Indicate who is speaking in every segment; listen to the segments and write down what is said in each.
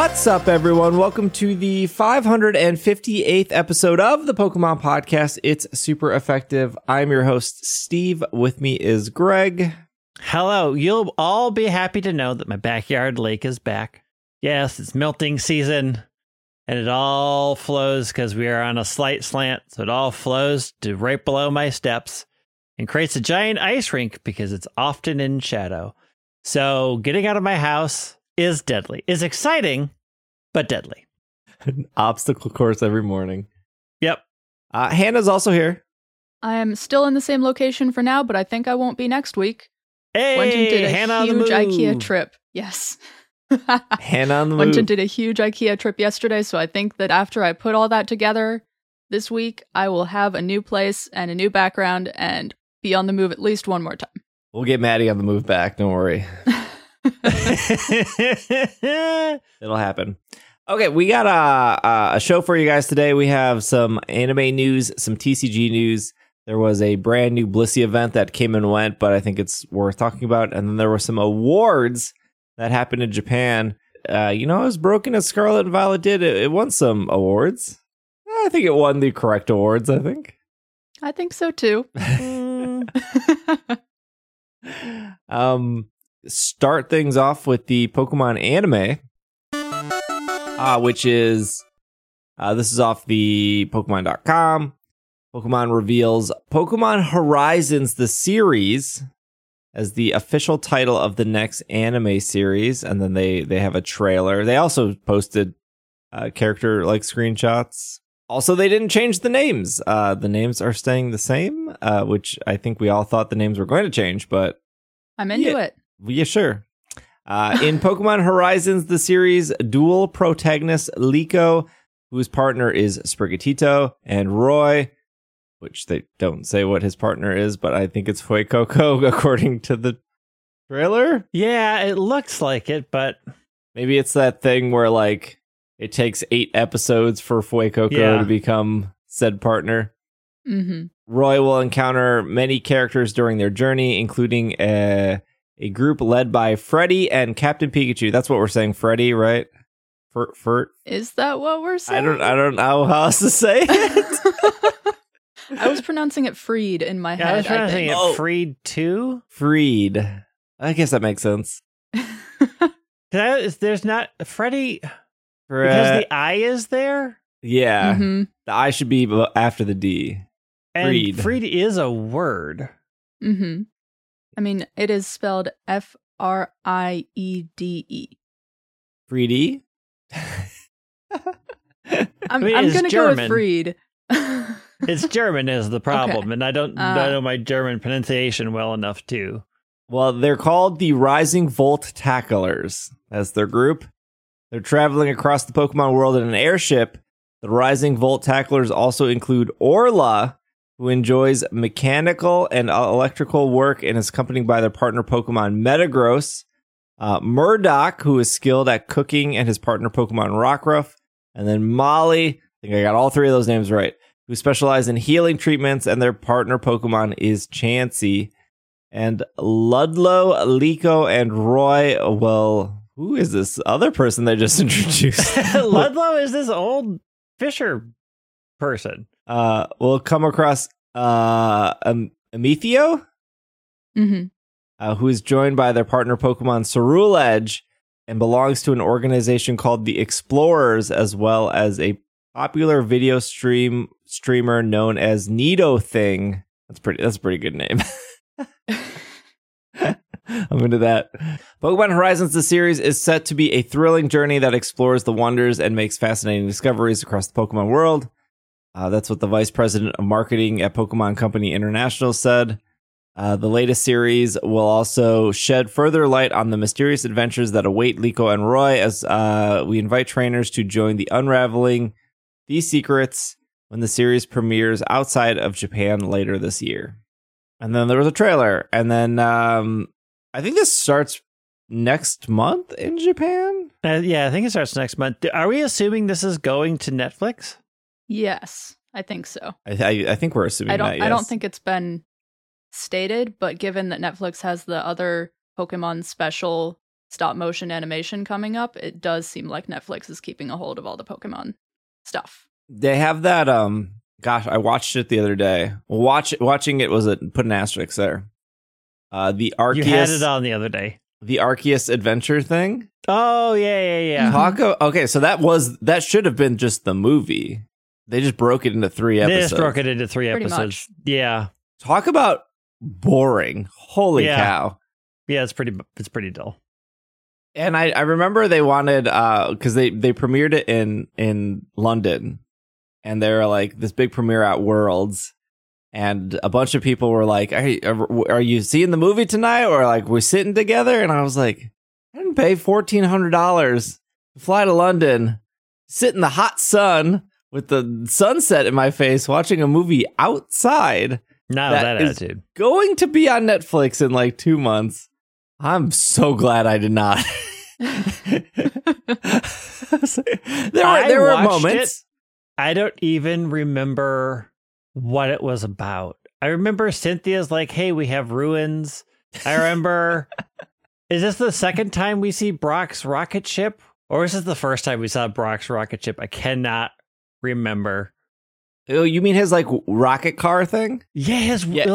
Speaker 1: What's up, everyone? Welcome to the 558th episode of the Pokemon Podcast. It's super effective. I'm your host, Steve. With me is Greg.
Speaker 2: Hello. You'll all be happy to know that my backyard lake is back. Yes, it's melting season, and it all flows because we are on a slight slant, so it all flows to right below my steps and creates a giant ice rink because it's often in shadow. So getting out of my house is deadly. It's exciting, but deadly.
Speaker 1: An obstacle course every morning.
Speaker 2: Yep.
Speaker 1: Hannah's also here.
Speaker 3: I am still in the same location for now, but I think I won't be next week.
Speaker 2: Hey,
Speaker 3: Went and did a
Speaker 2: Hannah
Speaker 3: huge
Speaker 2: on the move.
Speaker 3: IKEA trip. Yes.
Speaker 1: Hannah on the
Speaker 3: Went
Speaker 1: move.
Speaker 3: and did a huge IKEA trip yesterday, so I think that after I put all that together this week, I will have a new place and a new background and be on the move at least one more time.
Speaker 1: We'll get Maddie on the move back. Don't worry. It'll happen. Okay, we got a show for you guys today. We have some anime news, some TCG news. There was a brand new Blissey event that came and went, but I think it's worth talking about. And then there were some awards that happened in Japan. As broken as Scarlet and Violet did, it won some awards. I think it won the correct awards, I think.
Speaker 3: I think so too.
Speaker 1: Start things off with the Pokemon anime, which is this is off the Pokemon.com. Pokemon reveals Pokemon Horizons the series as the official title of the next anime series, and then they have a trailer. They also posted character like screenshots. Also, they didn't change the names. The names are staying the same, which I think we all thought the names were going to change, but
Speaker 3: I'm into it.
Speaker 1: Yeah, sure. In Pokemon Horizons, the series, dual protagonist Liko, whose partner is Sprigatito, and Roy, which they don't say what his partner is, but I think it's Fuecoco, according to the trailer.
Speaker 2: Yeah, it looks like it, but
Speaker 1: maybe it's that thing where, like, it takes 8 episodes for Fuecoco to become said partner.
Speaker 3: Mm-hmm.
Speaker 1: Roy will encounter many characters during their journey, including a group led by Freddy and Captain Pikachu. That's what we're saying, Freddy, right?
Speaker 3: Is that what we're saying?
Speaker 1: I don't know how else to say it.
Speaker 3: I was pronouncing it Freed in my
Speaker 2: I
Speaker 3: head.
Speaker 2: was pronouncing it
Speaker 1: Oh.
Speaker 2: Freed too.
Speaker 1: Freed. I guess that makes sense.
Speaker 2: There's not Freddy because the I is there,
Speaker 1: Yeah.
Speaker 3: Mm-hmm.
Speaker 1: The I should be after the D.
Speaker 2: and
Speaker 1: Freed.
Speaker 2: Freed is a word.
Speaker 3: Mm-hmm. I mean, it is spelled Friede.
Speaker 1: Freedy?
Speaker 3: I'm
Speaker 2: mean,
Speaker 3: going
Speaker 2: it's
Speaker 3: to go with
Speaker 2: German.
Speaker 3: Freed.
Speaker 2: It's German is the problem,
Speaker 3: Okay.
Speaker 2: and I don't know my German pronunciation well enough to.
Speaker 1: Well, they're called the Rising Volt Tacklers as their group. They're traveling across the Pokemon world in an airship. The Rising Volt Tacklers also include Orla, who enjoys mechanical and electrical work and is accompanied by their partner Pokemon Metagross. Murdoch, who is skilled at cooking, and his partner Pokemon Rockruff. And then Molly, I think I got all 3 of those names right, who specialize in healing treatments, and their partner Pokemon is Chansey. And Ludlow, Liko, and Roy, well, who is this other person they just introduced?
Speaker 2: Ludlow is this old Fisher person.
Speaker 1: We'll come across Amethio,
Speaker 3: Mm-hmm.
Speaker 1: who is joined by their partner Pokemon Ceruledge and belongs to an organization called the Explorers, as well as a popular video streamer known as Nidothing. That's a pretty good name. I'm into that. Pokemon Horizons, the series, is set to be a thrilling journey that explores the wonders and makes fascinating discoveries across the Pokemon world. That's what the vice president of marketing at Pokemon Company International said. The latest series will also shed further light on the mysterious adventures that await Liko and Roy as we invite trainers to join the unraveling these secrets when the series premieres outside of Japan later this year. And then there was a trailer. And then I think this starts next month in Japan.
Speaker 2: Yeah, I think it starts next month. Are we assuming this is going to Netflix?
Speaker 3: Yes, I think so.
Speaker 1: I think we're assuming that, yes.
Speaker 3: I don't think it's been stated, but given that Netflix has the other Pokemon special stop motion animation coming up, it does seem like Netflix is keeping a hold of all the Pokemon stuff.
Speaker 1: They have that. Gosh, I watched it the other day. Watching it was put an asterisk there. The Arceus.
Speaker 2: You had it on the other day.
Speaker 1: The Arceus adventure thing.
Speaker 2: Oh yeah.
Speaker 1: Okay, so that should have been just the movie. They just broke it into 3 episodes.
Speaker 2: They just broke it into 3
Speaker 3: Pretty
Speaker 2: episodes.
Speaker 3: much.
Speaker 2: Yeah.
Speaker 1: Talk about boring. Holy cow.
Speaker 2: Yeah, it's pretty dull.
Speaker 1: And I remember they wanted because they premiered it in London, and they were like this big premiere at Worlds, and a bunch of people were like, "Are you seeing the movie tonight?" Or like, "We're sitting together," and I was like, "I didn't pay $1,400 to fly to London, sit in the hot sun with the sunset in my face, watching a movie outside."
Speaker 2: No, that attitude.
Speaker 1: Going to be on Netflix in like 2 months. I'm so glad I did not. there were moments.
Speaker 2: I don't even remember what it was about. I remember Cynthia's like, "Hey, we have ruins." I remember. Is this the second time we see Brock's rocket ship? Or is this the first time we saw Brock's rocket ship? I cannot remember.
Speaker 1: Oh, you mean his like rocket car thing?
Speaker 2: Yeah,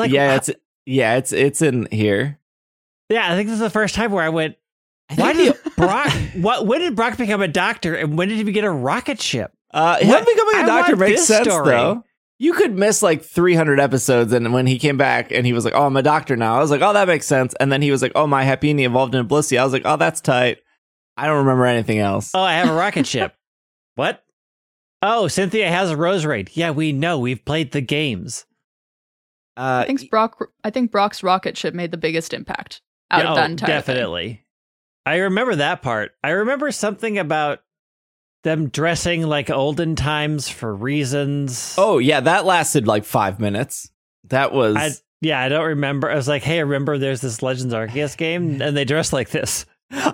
Speaker 1: it's in here.
Speaker 2: Yeah, I think this is the first time where I went, why did Brock, when did Brock become a doctor and when did he get a rocket ship?
Speaker 1: Him becoming a doctor makes sense,
Speaker 2: story.
Speaker 1: though. You could miss like 300 episodes, and when he came back and he was like, "Oh, I'm a doctor now," I was like, "Oh, that makes sense." And then he was like, "Oh, my Happiny evolved into Blissey." I was like, "Oh, that's tight." I don't remember anything else.
Speaker 2: Oh, I have a rocket ship. What? Oh, Cynthia has a Roserade. Yeah, we know. We've played the games.
Speaker 3: I think Brock's rocket ship made the biggest impact out of that entire
Speaker 2: definitely.
Speaker 3: thing.
Speaker 2: I remember that part. I remember something about them dressing like olden times for reasons.
Speaker 1: Oh, yeah, that lasted like 5 minutes. That was...
Speaker 2: I don't remember. I was like, hey, I remember there's this Legends Arceus game, and they dress like this.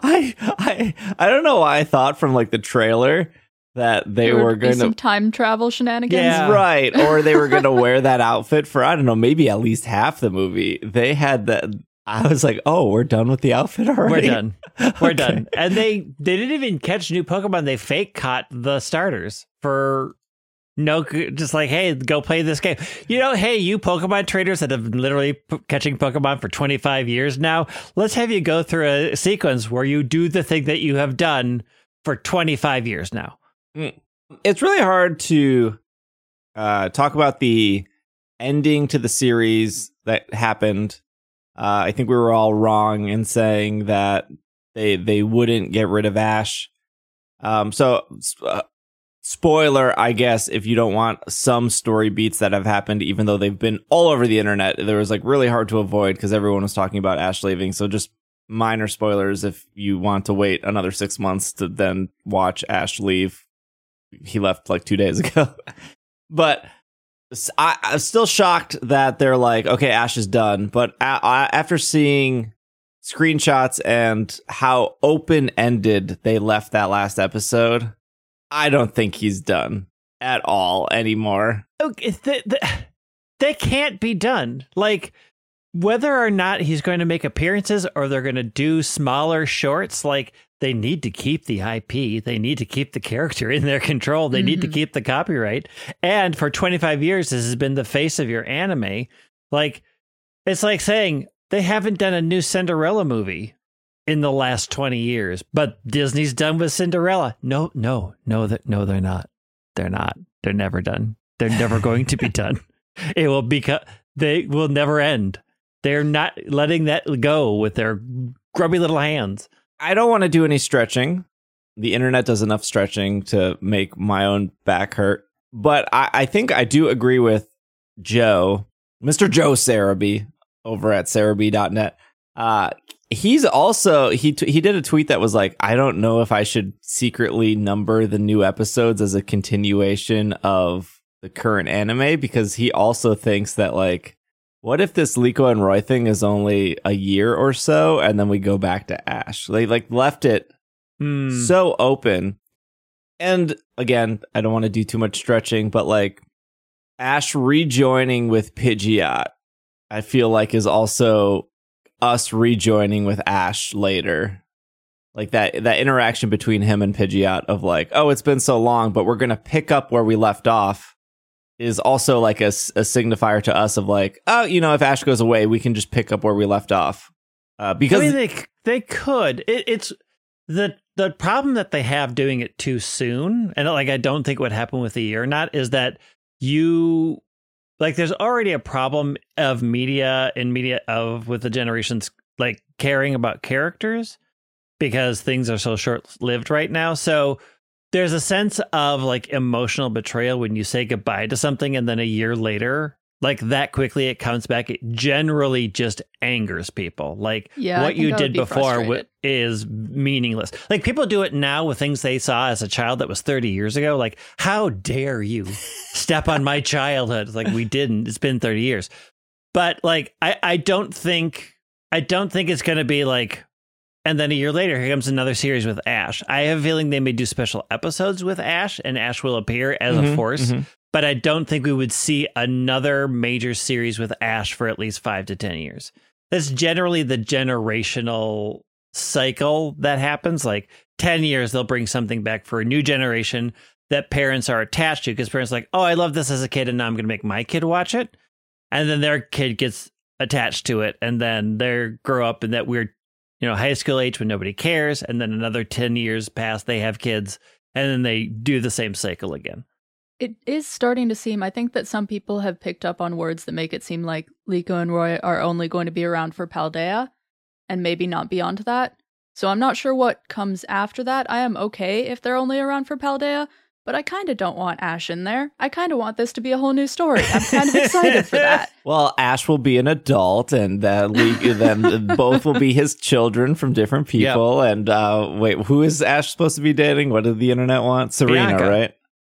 Speaker 1: I don't know why I thought from like the trailer that they were going to...
Speaker 3: some time travel shenanigans.
Speaker 2: Yeah.
Speaker 1: Right, or they were going to wear that outfit for, I don't know, maybe at least half the movie. They had that... I was like, oh, we're done with the outfit already?
Speaker 2: We're done. We're done. And they didn't even catch new Pokemon. They fake caught the starters for no, just like, hey, go play this game. You know, hey, you Pokemon traders that have literally catching Pokemon for 25 years now, let's have you go through a sequence where you do the thing that you have done for 25 years now.
Speaker 1: It's really hard to talk about the ending to the series that happened. I think we were all wrong in saying that they wouldn't get rid of Ash. Spoiler, I guess, if you don't want some story beats that have happened, even though they've been all over the internet, there was like really hard to avoid because everyone was talking about Ash leaving. So just minor spoilers if you want to wait another 6 months to then watch Ash leave. He left like 2 days ago. But I'm still shocked that they're like, okay, Ash is done. But after seeing screenshots and how open-ended they left that last episode, I don't think he's done at all anymore.
Speaker 2: Okay, they can't be done. Like, whether or not he's going to make appearances or they're going to do smaller shorts, like, they need to keep the IP. They need to keep the character in their control. They need to keep the copyright. And for 25 years, this has been the face of your anime. Like, it's like saying they haven't done a new Cinderella movie in the last 20 years, but Disney's done with Cinderella. No, they're not. They're not. They're never done. They're never going to be done. It will they will never end. They're not letting that go with their grubby little hands.
Speaker 1: I don't want to do any stretching. The internet does enough stretching to make my own back hurt. But I think I do agree with Joe, Mr. Joe Sarabi over at Sarabi.net. He's also, he did a tweet that was like, I don't know if I should secretly number the new episodes as a continuation of the current anime, because he also thinks that, like, what if this Liko and Roy thing is only a year or so, and then we go back to Ash? They like left it so open. And again, I don't want to do too much stretching, but like Ash rejoining with Pidgeot, I feel like is also us rejoining with Ash later. Like that interaction between him and Pidgeot of like, oh, it's been so long, but we're going to pick up where we left off is also like a signifier to us of like, oh, if Ash goes away, we can just pick up where we left off. Because
Speaker 2: I mean, they could. It's the problem that they have doing it too soon, and like I don't think what happened with the year or not is that there's already a problem of media with the generations like caring about characters because things are so short-lived right now. So there's a sense of like emotional betrayal when you say goodbye to something and then a year later, like that quickly it comes back. It generally just angers people. Like what you did before is meaningless. Like people do it now with things they saw as a child that was 30 years ago. Like, how dare you step on my childhood? It's like, we didn't. It's been 30 years. But like, I don't think it's going to be like, and then a year later, here comes another series with Ash. I have a feeling they may do special episodes with Ash, and Ash will appear as a force. But I don't think we would see another major series with Ash for at least 5 to 10 years. That's generally the generational cycle that happens. Like 10 years, they'll bring something back for a new generation that parents are attached to because parents are like, oh, I love this as a kid, and now I'm going to make my kid watch it. And then their kid gets attached to it, and then they grow up in that weird high school age when nobody cares. And then another 10 years pass, they have kids, and then they do the same cycle again.
Speaker 3: It is starting to seem, I think that some people have picked up on words that make it seem like Liko and Roy are only going to be around for Paldea and maybe not beyond that. So I'm not sure what comes after that. I am okay if they're only around for Paldea, but I kind of don't want Ash in there. I kind of want this to be a whole new story. I'm kind of excited for that.
Speaker 1: Well, Ash will be an adult, and then both will be his children from different people. Yep. And wait, who is Ash supposed to be dating? What did the internet want? Serena,
Speaker 2: Bianca.
Speaker 1: Right?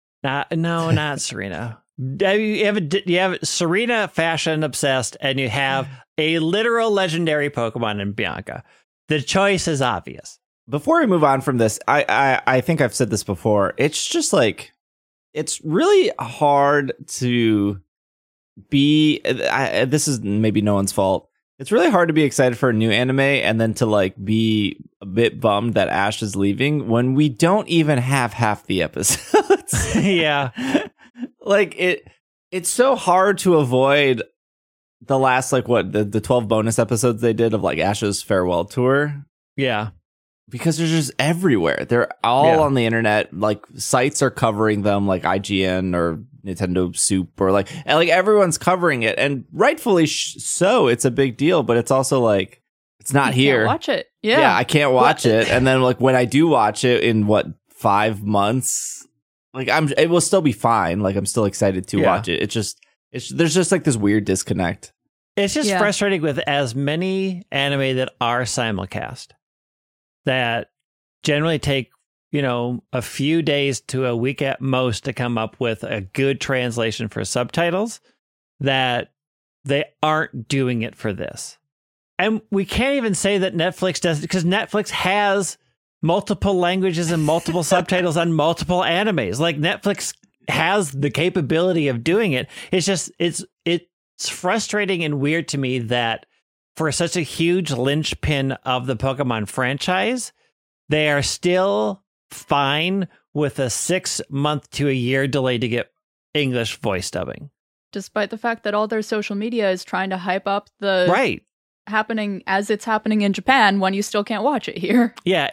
Speaker 2: Not Serena. You have Serena fashion obsessed, and you have a literal legendary Pokemon in Bianca. The choice is obvious.
Speaker 1: Before we move on from this, I think I've said this before. It's just like, it's really hard to be. This is maybe no one's fault. It's really hard to be excited for a new anime and then to like be a bit bummed that Ash is leaving when we don't even have half the episodes.
Speaker 2: Yeah.
Speaker 1: Like it's so hard to avoid the last, like what, the 12 bonus episodes they did of like Ash's farewell tour.
Speaker 2: Yeah.
Speaker 1: Because they're just everywhere. They're all on the internet. Like sites are covering them, like IGN or Nintendo Soup, or like everyone's covering it, and rightfully so. It's a big deal, but it's also like it's not here.
Speaker 3: Can't watch it. Yeah,
Speaker 1: I can't watch it. And then like when I do watch it in 5 months, like it will still be fine. Like I'm still excited to watch it. There's just like this weird disconnect.
Speaker 2: It's just frustrating with as many anime that are simulcast that generally take, a few days to a week at most to come up with a good translation for subtitles, that they aren't doing it for this. And we can't even say that Netflix does it, because Netflix has multiple languages and multiple subtitles on multiple animes. Like Netflix has the capability of doing it. It's just, it's frustrating and weird to me that for such a huge linchpin of the Pokemon franchise, they are still fine with a 6 month to a year delay to get English voice dubbing.
Speaker 3: Despite the fact that all their social media is trying to hype up the happening as it's happening in Japan when you still can't watch it here.
Speaker 2: Yeah,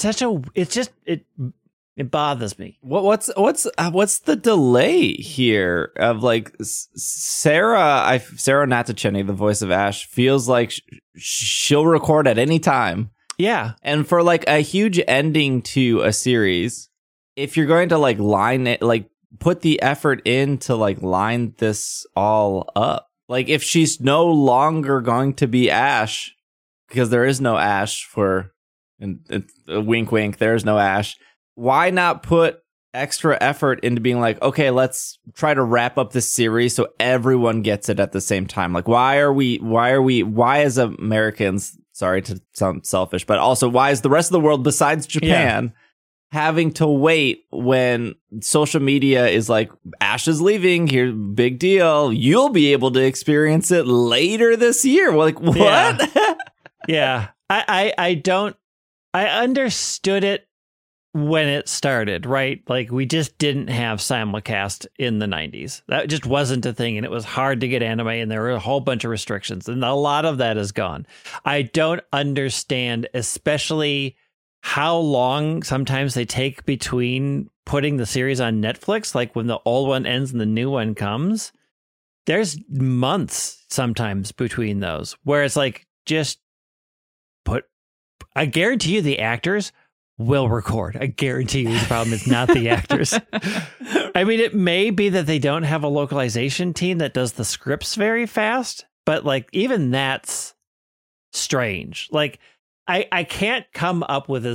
Speaker 2: it bothers me.
Speaker 1: What's the delay here of like Sarah Natacheni, the voice of Ash, feels like she'll record at any time.
Speaker 2: Yeah.
Speaker 1: And for like a huge ending to a series, if you're going to like line it, like put the effort in to like line this all up. Like if she's no longer going to be Ash, because there is no Ash and wink wink, there's no Ash. Why not put extra effort into being like, okay, let's try to wrap up this series so everyone gets it at the same time? Like, why as Americans, sorry to sound selfish, but also why is the rest of the world besides Japan having to wait when social media is like, Ash is leaving, here, big deal. You'll be able to experience it later this year. Like, what?
Speaker 2: Yeah. I I understood it when it started, right? Like, we just didn't have simulcast in the 90s. That just wasn't a thing, and it was hard to get anime, and there were a whole bunch of restrictions, and a lot of that is gone. I don't understand, especially how long sometimes they take between putting the series on Netflix, like when the old one ends and the new one comes. There's months sometimes between those, where it's like, just I guarantee you the actors will record. I guarantee you the problem is not the actors. I mean, it may be that they don't have a localization team that does the scripts very fast, but like, even that's strange. Like, I can't come up with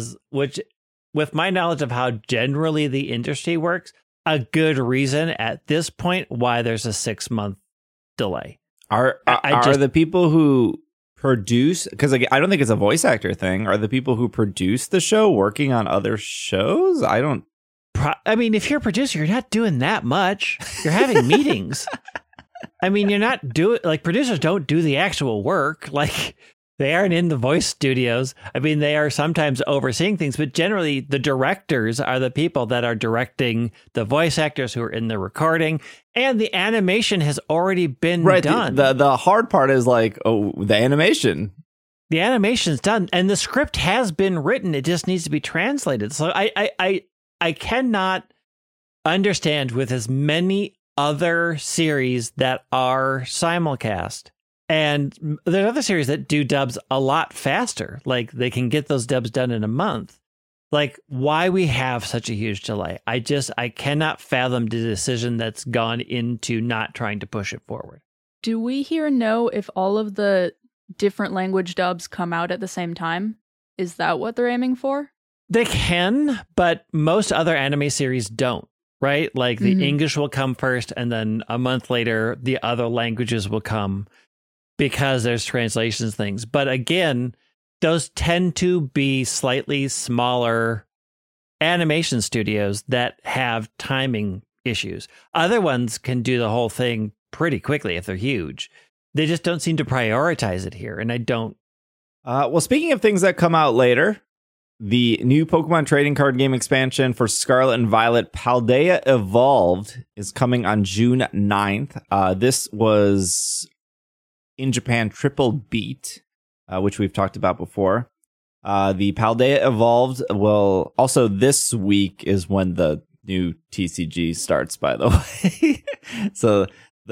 Speaker 2: with my knowledge of how generally the industry works, a good reason at this point why there's a 6-month delay.
Speaker 1: Are the people who produce, because I don't think it's a voice actor thing, are the people who produce the show working on other shows? I mean, if you're a producer, you're not doing that much. You're having meetings. I mean, you're not doing, like, producers don't do the actual work. Like, they aren't in the voice studios. I mean, they are sometimes overseeing things, but generally the directors are the people that are directing the voice actors who are in the recording, and the animation has already been done. The hard part is like, the animation.
Speaker 2: The animation's done, and the script has been written. It just needs to be translated. So I cannot understand, with as many other series that are simulcast, and there's other series that do dubs a lot faster. Like, they can get those dubs done in a month. Like, why we have such a huge delay. I cannot fathom the decision that's gone into not trying to push it forward.
Speaker 3: Do we here know if all of the different language dubs come out at the same time? Is that what they're aiming for?
Speaker 2: They can, but most other anime series don't, right? Like, the English will come first, and then a month later, the other languages will come, because there's translations things. But again, those tend to be slightly smaller animation studios that have timing issues. Other ones can do the whole thing pretty quickly if they're huge. They just don't seem to prioritize it here, and I don't.
Speaker 1: Well, speaking of things that come out later, the new Pokemon trading card game expansion for Scarlet and Violet, Paldea Evolved, is coming on June 9th. This was in Japan triple beat, which we've talked about before. The Paldea Evolved will also, this week is when the new TCG starts, by the way. So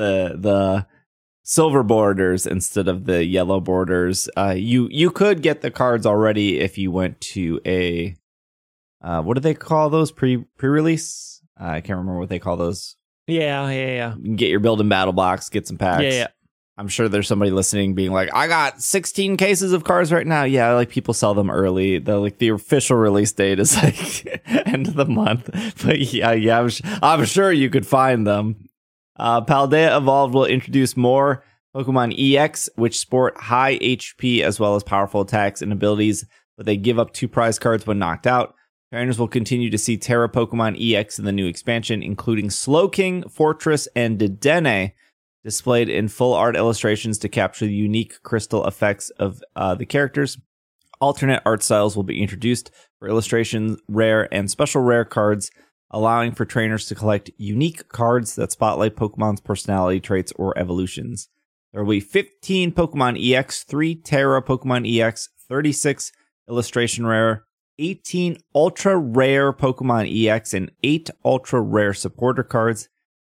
Speaker 1: the silver borders instead of the yellow borders. You could get the cards already if you went to a what do they call those, pre-release? I can't remember what they call those.
Speaker 2: Yeah.
Speaker 1: You can get your build and battle box, get some packs.
Speaker 2: Yeah.
Speaker 1: I'm sure there's somebody listening being like, I got 16 cases of cards right now. Yeah, like, people sell them early. The official release date is like end of the month. But yeah, I'm sure you could find them. Paldea Evolved will introduce more Pokemon EX, which sport high HP as well as powerful attacks and abilities, but they give up 2 prize cards when knocked out. Trainers will continue to see Terra Pokemon EX in the new expansion, including Slowking, Fortress, and Dedenne, displayed in full art illustrations to capture the unique crystal effects of the characters. Alternate art styles will be introduced for illustrations, rare, and special rare cards, allowing for trainers to collect unique cards that spotlight Pokemon's personality traits or evolutions. There will be 15 Pokemon EX, 3 Terra Pokemon EX, 36 illustration rare, 18 ultra rare Pokemon EX, and 8 ultra rare supporter cards,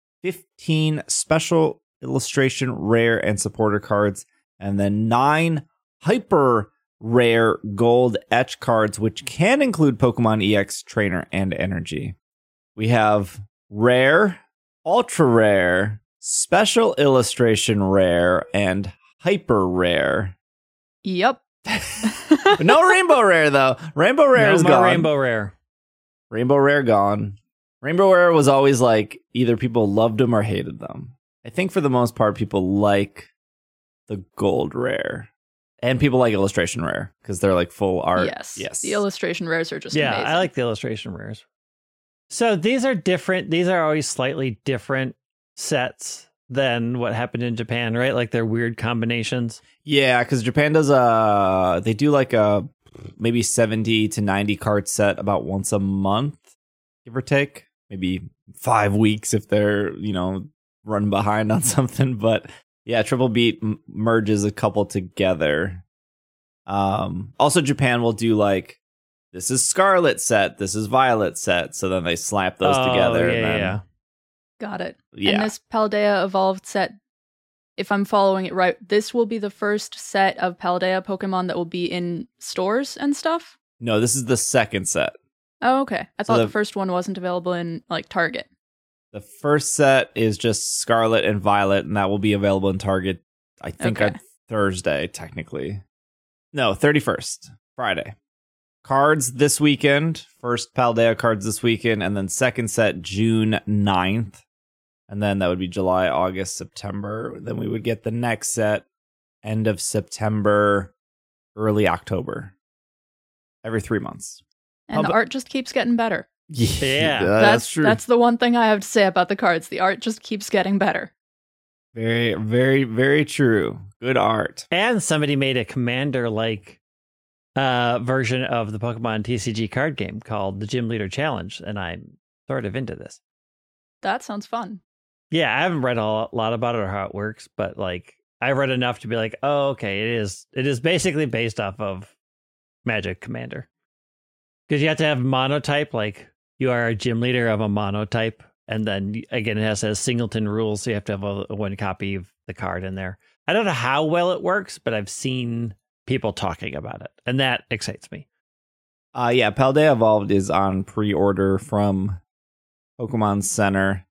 Speaker 1: 15 special illustration rare and supporter cards, and then 9 hyper rare gold etch cards, which can include Pokemon EX trainer and energy. We have rare, ultra rare, special illustration rare, and hyper rare.
Speaker 3: Yep.
Speaker 1: But no rainbow rare, though. Rainbow rare is gone.
Speaker 2: Rainbow rare.
Speaker 1: Rainbow rare gone. Rainbow rare was always like, either people loved them or hated them. I think for the most part, people like the gold rare. And people like illustration rare because they're like full art.
Speaker 3: Yes. The illustration rares are just amazing.
Speaker 2: I like the illustration rares. So these are different. These are always slightly different sets than what happened in Japan, right? Like, they're weird combinations.
Speaker 1: Yeah, because Japan does they do like a maybe 70 to 90 card set about once a month, give or take. Maybe 5 weeks if they're, running behind on something. But yeah, Triple Beat merges a couple together. Also, Japan will do like, this is Scarlet set, this is Violet set. So then they slap those together.
Speaker 2: Yeah.
Speaker 3: Got it.
Speaker 1: Yeah.
Speaker 3: And this Paldea Evolved set, if I'm following it right, this will be the first set of Paldea Pokemon that will be in stores and stuff?
Speaker 1: No, this is the second set.
Speaker 3: Oh, okay. I thought
Speaker 1: So
Speaker 3: the first one wasn't available in like Target.
Speaker 1: The first set is just Scarlet and Violet, and that will be available in Target, I think,
Speaker 3: Okay.
Speaker 1: on Thursday, technically. No, 31st, Friday. Cards this weekend. First Paldea cards this weekend, and then second set June 9th. And then that would be July, August, September. Then we would get the next set end of September, early October. Every 3 months.
Speaker 3: And the art just keeps getting better.
Speaker 2: Yeah.
Speaker 1: That's true.
Speaker 3: That's the one thing I have to say about the cards. The art just keeps getting better.
Speaker 1: Very, very, very true. Good art.
Speaker 2: And somebody made a commander-like version of the Pokemon TCG card game called the Gym Leader Challenge, and I'm sort of into this.
Speaker 3: That sounds fun.
Speaker 2: Yeah, I haven't read a lot about it or how it works, but like I read enough to be like, oh, okay, it is basically based off of Magic Commander. Because you have to have monotype, like you are a gym leader of a monotype, and then again it has singleton rules, so you have to have a one copy of the card in there. I don't know how well it works, but I've seen people talking about it, and that excites me.
Speaker 1: Yeah, Paldea Evolved is on pre-order from Pokemon Center.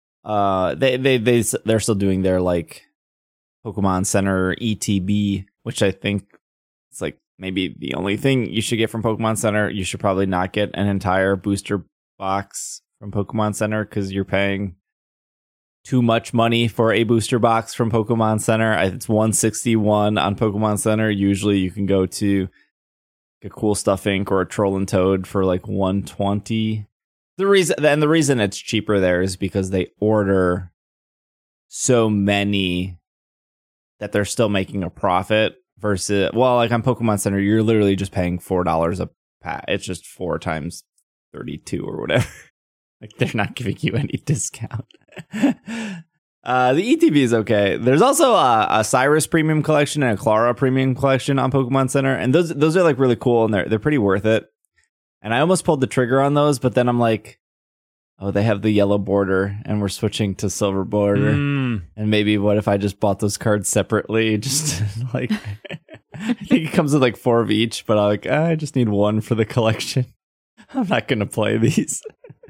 Speaker 1: They're still doing their like Pokemon Center ETB, which I think is like maybe the only thing you should get from Pokemon Center. You should probably not get an entire booster box from Pokemon Center because you're paying too much money for a booster box from Pokemon Center. It's $161 on Pokemon Center. Usually you can go to a Cool Stuff Inc. or a Troll and Toad for like $120. The reason it's cheaper there is because they order so many that they're still making a profit versus, well, like on Pokemon Center, you're literally just paying $4 a pack. It's just 4 times 32 or whatever. Like they're not giving you any discount. The ETB is okay. There's also a Cyrus Premium Collection and a Clara Premium Collection on Pokemon Center, and those are like really cool and they're pretty worth it. And I almost pulled the trigger on those, but then I'm like, oh, they have the yellow border, and we're switching to silver border. And maybe what if I just bought those cards separately? Just like, I think it comes with like 4 of each, but I just need 1 for the collection. I'm not going to play these.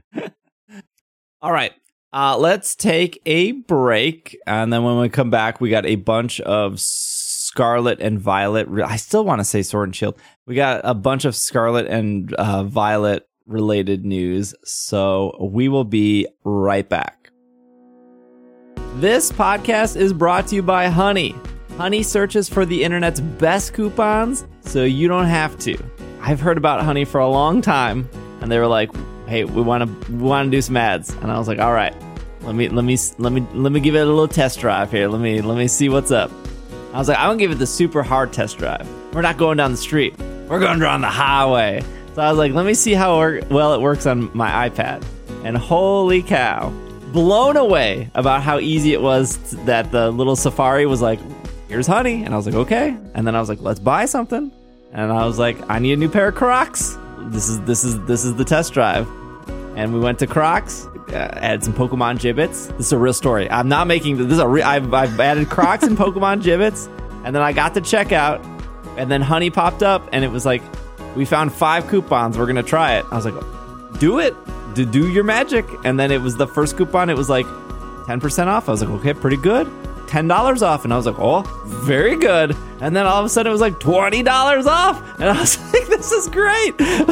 Speaker 1: All right. Let's take a break. And then when we come back, we got a bunch of Scarlet and Violet. I still want to say Sword and Shield. We got a bunch of Scarlet and Violet related news. So we will be right back. This podcast is brought to you by Honey. Honey searches for the internet's best coupons so you don't have to. I've heard about Honey for a long time, and they were like, "Hey, we want to do some ads," and I was like, "All right, let me give it a little test drive here. Let me see what's up." I was like, "I won't give it the super hard test drive. We're not going down the street. We're going down the highway." So I was like, "Let me see how well it works on my iPad." And holy cow, blown away about how easy it was that the little Safari was like, "Here's Honey," and I was like, "Okay." And then I was like, "Let's buy something." And I was like, "I need a new pair of Crocs. This is the test drive." And we went to Crocs, added some Pokemon Gibbets. This is a real story. I'm not making this. I've added Crocs and Pokemon Gibbets, and then I got to checkout, and then Honey popped up, and it was like, "We found 5 coupons. We're gonna try it." I was like, "Do it. Do your magic." And then it was the first coupon. It was like 10% off. I was like, "Okay, pretty good." $10 off, and I was like, "Oh, very good." And then all of a sudden it was like $20 off, and I was like, "This is great."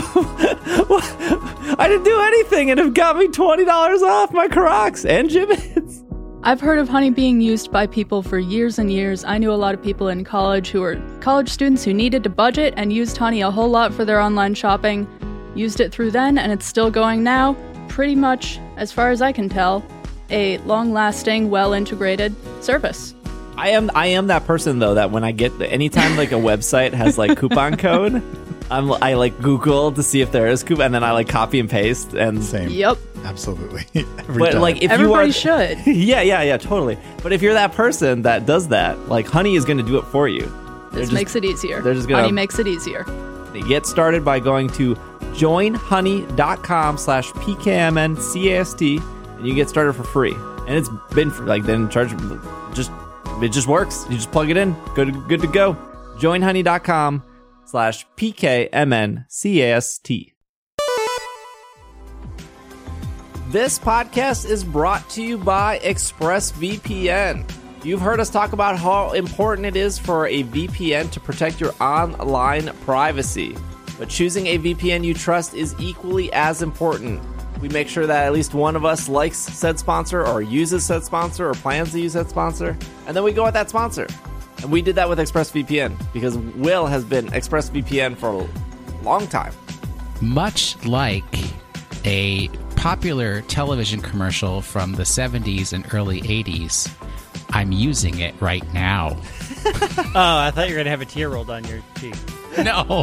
Speaker 1: I didn't do anything, and it got me $20 off my Crocs and Gibbets.
Speaker 3: I've heard of Honey being used by people for years and years. I knew a lot of people in college who were college students who needed to budget and used Honey a whole lot for their online shopping. Used it through then, and it's still going now. Pretty much, as far as I can tell, a long-lasting, well-integrated service.
Speaker 1: I am that person though that when I get anytime like a website has like coupon code, I like Google to see if there is Koopa, and then I like copy and paste and
Speaker 4: Same.
Speaker 3: Yep.
Speaker 4: Absolutely. Every
Speaker 1: But
Speaker 4: time.
Speaker 1: like if
Speaker 3: Everybody
Speaker 1: you are,
Speaker 3: should.
Speaker 1: yeah, totally. But if you're that person that does that, like Honey is going to do it for you.
Speaker 3: This makes it easier.
Speaker 1: they're just gonna-
Speaker 3: Honey makes it easier.
Speaker 1: Get started by going to joinhoney.com/pkmncast, and you get started for free. And it's been for, like then charge it just works. You just plug it in. Good to go. joinhoney.com/pkmncast. This podcast is brought to you by ExpressVPN. You've heard us talk about how important it is for a VPN to protect your online privacy. But choosing a VPN you trust is equally as important. We make sure that at least one of us likes said sponsor or uses said sponsor or plans to use said sponsor. And then we go with that sponsor. And we did that with ExpressVPN because Will has been ExpressVPN for a long time.
Speaker 5: Much like a popular television commercial from the 70s and early 80s, I'm using it right now.
Speaker 2: Oh, I thought you were going to have a tear rolled on your cheek.
Speaker 5: No.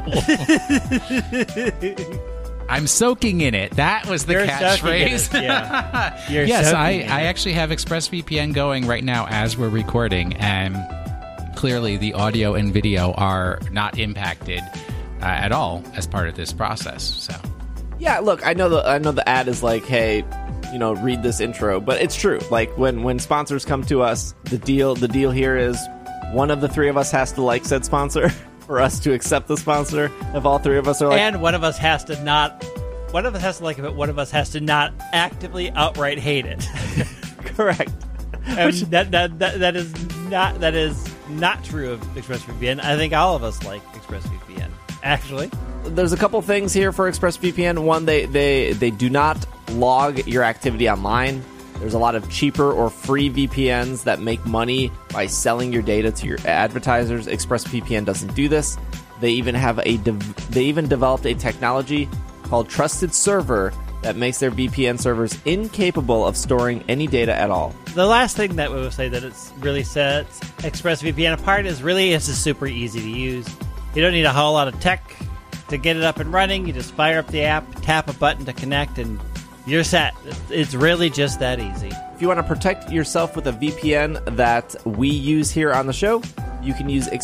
Speaker 5: I'm soaking in it. That was the
Speaker 2: You're soaking in
Speaker 5: catchphrase.
Speaker 2: it, yeah. You're
Speaker 5: Yes,
Speaker 2: soaking
Speaker 5: I
Speaker 2: in it.
Speaker 5: actually have ExpressVPN going right now as we're recording, and clearly the audio and video are not impacted at all as part of this process. So,
Speaker 1: Yeah, look, I know the ad is like, hey, read this intro, but it's true. Like when sponsors come to us, the deal here is one of the three of us has to like said sponsor for us to accept the sponsor. If all three of us are like,
Speaker 2: And one of us has to like it, but one of us has to not actively outright hate it.
Speaker 1: correct.
Speaker 2: And that is not true of ExpressVPN. I think all of us like ExpressVPN. Actually,
Speaker 1: There's a couple things here for ExpressVPN. One, they do not log your activity online. There's a lot of cheaper or free VPNs that make money by selling your data to your advertisers. ExpressVPN doesn't do this. They even have developed a technology called Trusted Server that makes their VPN servers incapable of storing any data at all.
Speaker 2: the last thing that we will say that it's really sets ExpressVPN apart is it's just super easy to use. You don't need a whole lot of tech to get it up and running. You just fire up the app, tap a button to connect, and you're set. It's really just that easy.
Speaker 1: If you want to protect yourself with a VPN that we use here on the show, you can use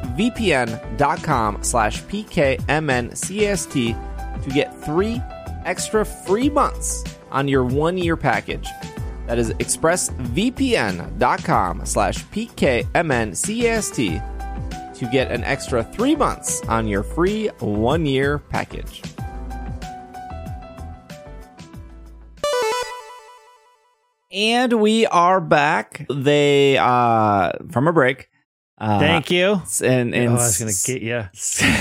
Speaker 1: expressvpn.com/pkmncast to get 3 extra free months on your 1-year package. That is expressvpn.com/pkmncast to get an extra 3 months on your free 1-year package. And we are back. They from a break.
Speaker 2: Thank you.
Speaker 1: And
Speaker 2: I was going to get you.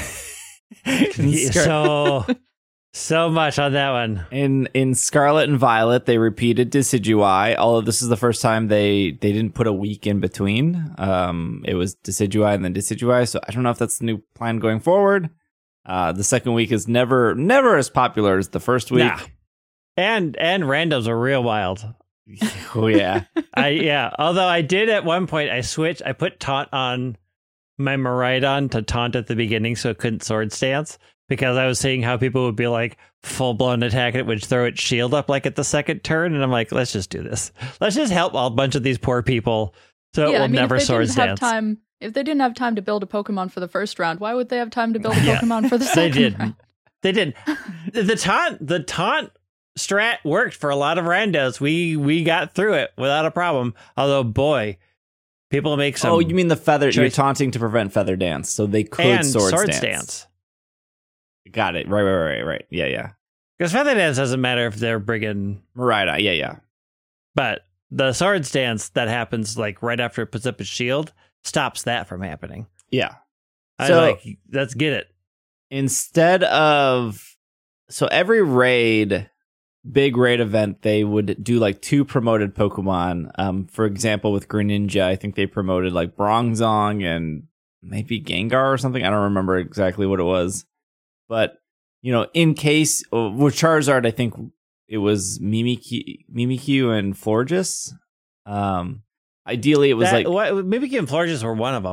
Speaker 2: So much on that one.
Speaker 1: In Scarlet and Violet, they repeated Decidueye. Although this is the first time they didn't put a week in between. It was Decidueye and then Decidueye. So I don't know if that's the new plan going forward. The second week is never as popular as the first week.
Speaker 2: Nah. And randoms are real wild.
Speaker 1: Oh yeah.
Speaker 2: Although I did at one point, I put taunt on my Miraidon to taunt at the beginning so it couldn't sword stance, because I was seeing how people would be like full blown attack and it would throw its shield up like at the second turn, and I'm like, let's just do this. Let's just help a bunch of these poor people so it will never sword stance.
Speaker 3: If they didn't have time to build a Pokemon for the first round, why would they have time to build a Pokemon for the second round?
Speaker 2: They did. The taunt strat worked for a lot of randos. We got through it without a problem. Although, boy, people make some.
Speaker 1: Oh, you mean the feather?
Speaker 2: choice.
Speaker 1: You're taunting to prevent feather dance, so they could
Speaker 2: and
Speaker 1: sword stance. Got it. Right. Yeah.
Speaker 2: Because feather dance doesn't matter if they're bringing
Speaker 1: Miraidon. Yeah.
Speaker 2: but the sword stance that happens like right after it puts up its shield stops that from happening.
Speaker 1: Yeah.
Speaker 2: I
Speaker 1: So-
Speaker 2: like, let's get it.
Speaker 1: Instead of every big raid event, they would do like 2 promoted Pokemon. For example, with Greninja, I think they promoted like Bronzong and maybe Gengar or something. I don't remember exactly what it was. But, in case with Charizard, I think it was Mimikyu and Florges. Ideally, it was
Speaker 2: Mimikyu and Florges were one of them.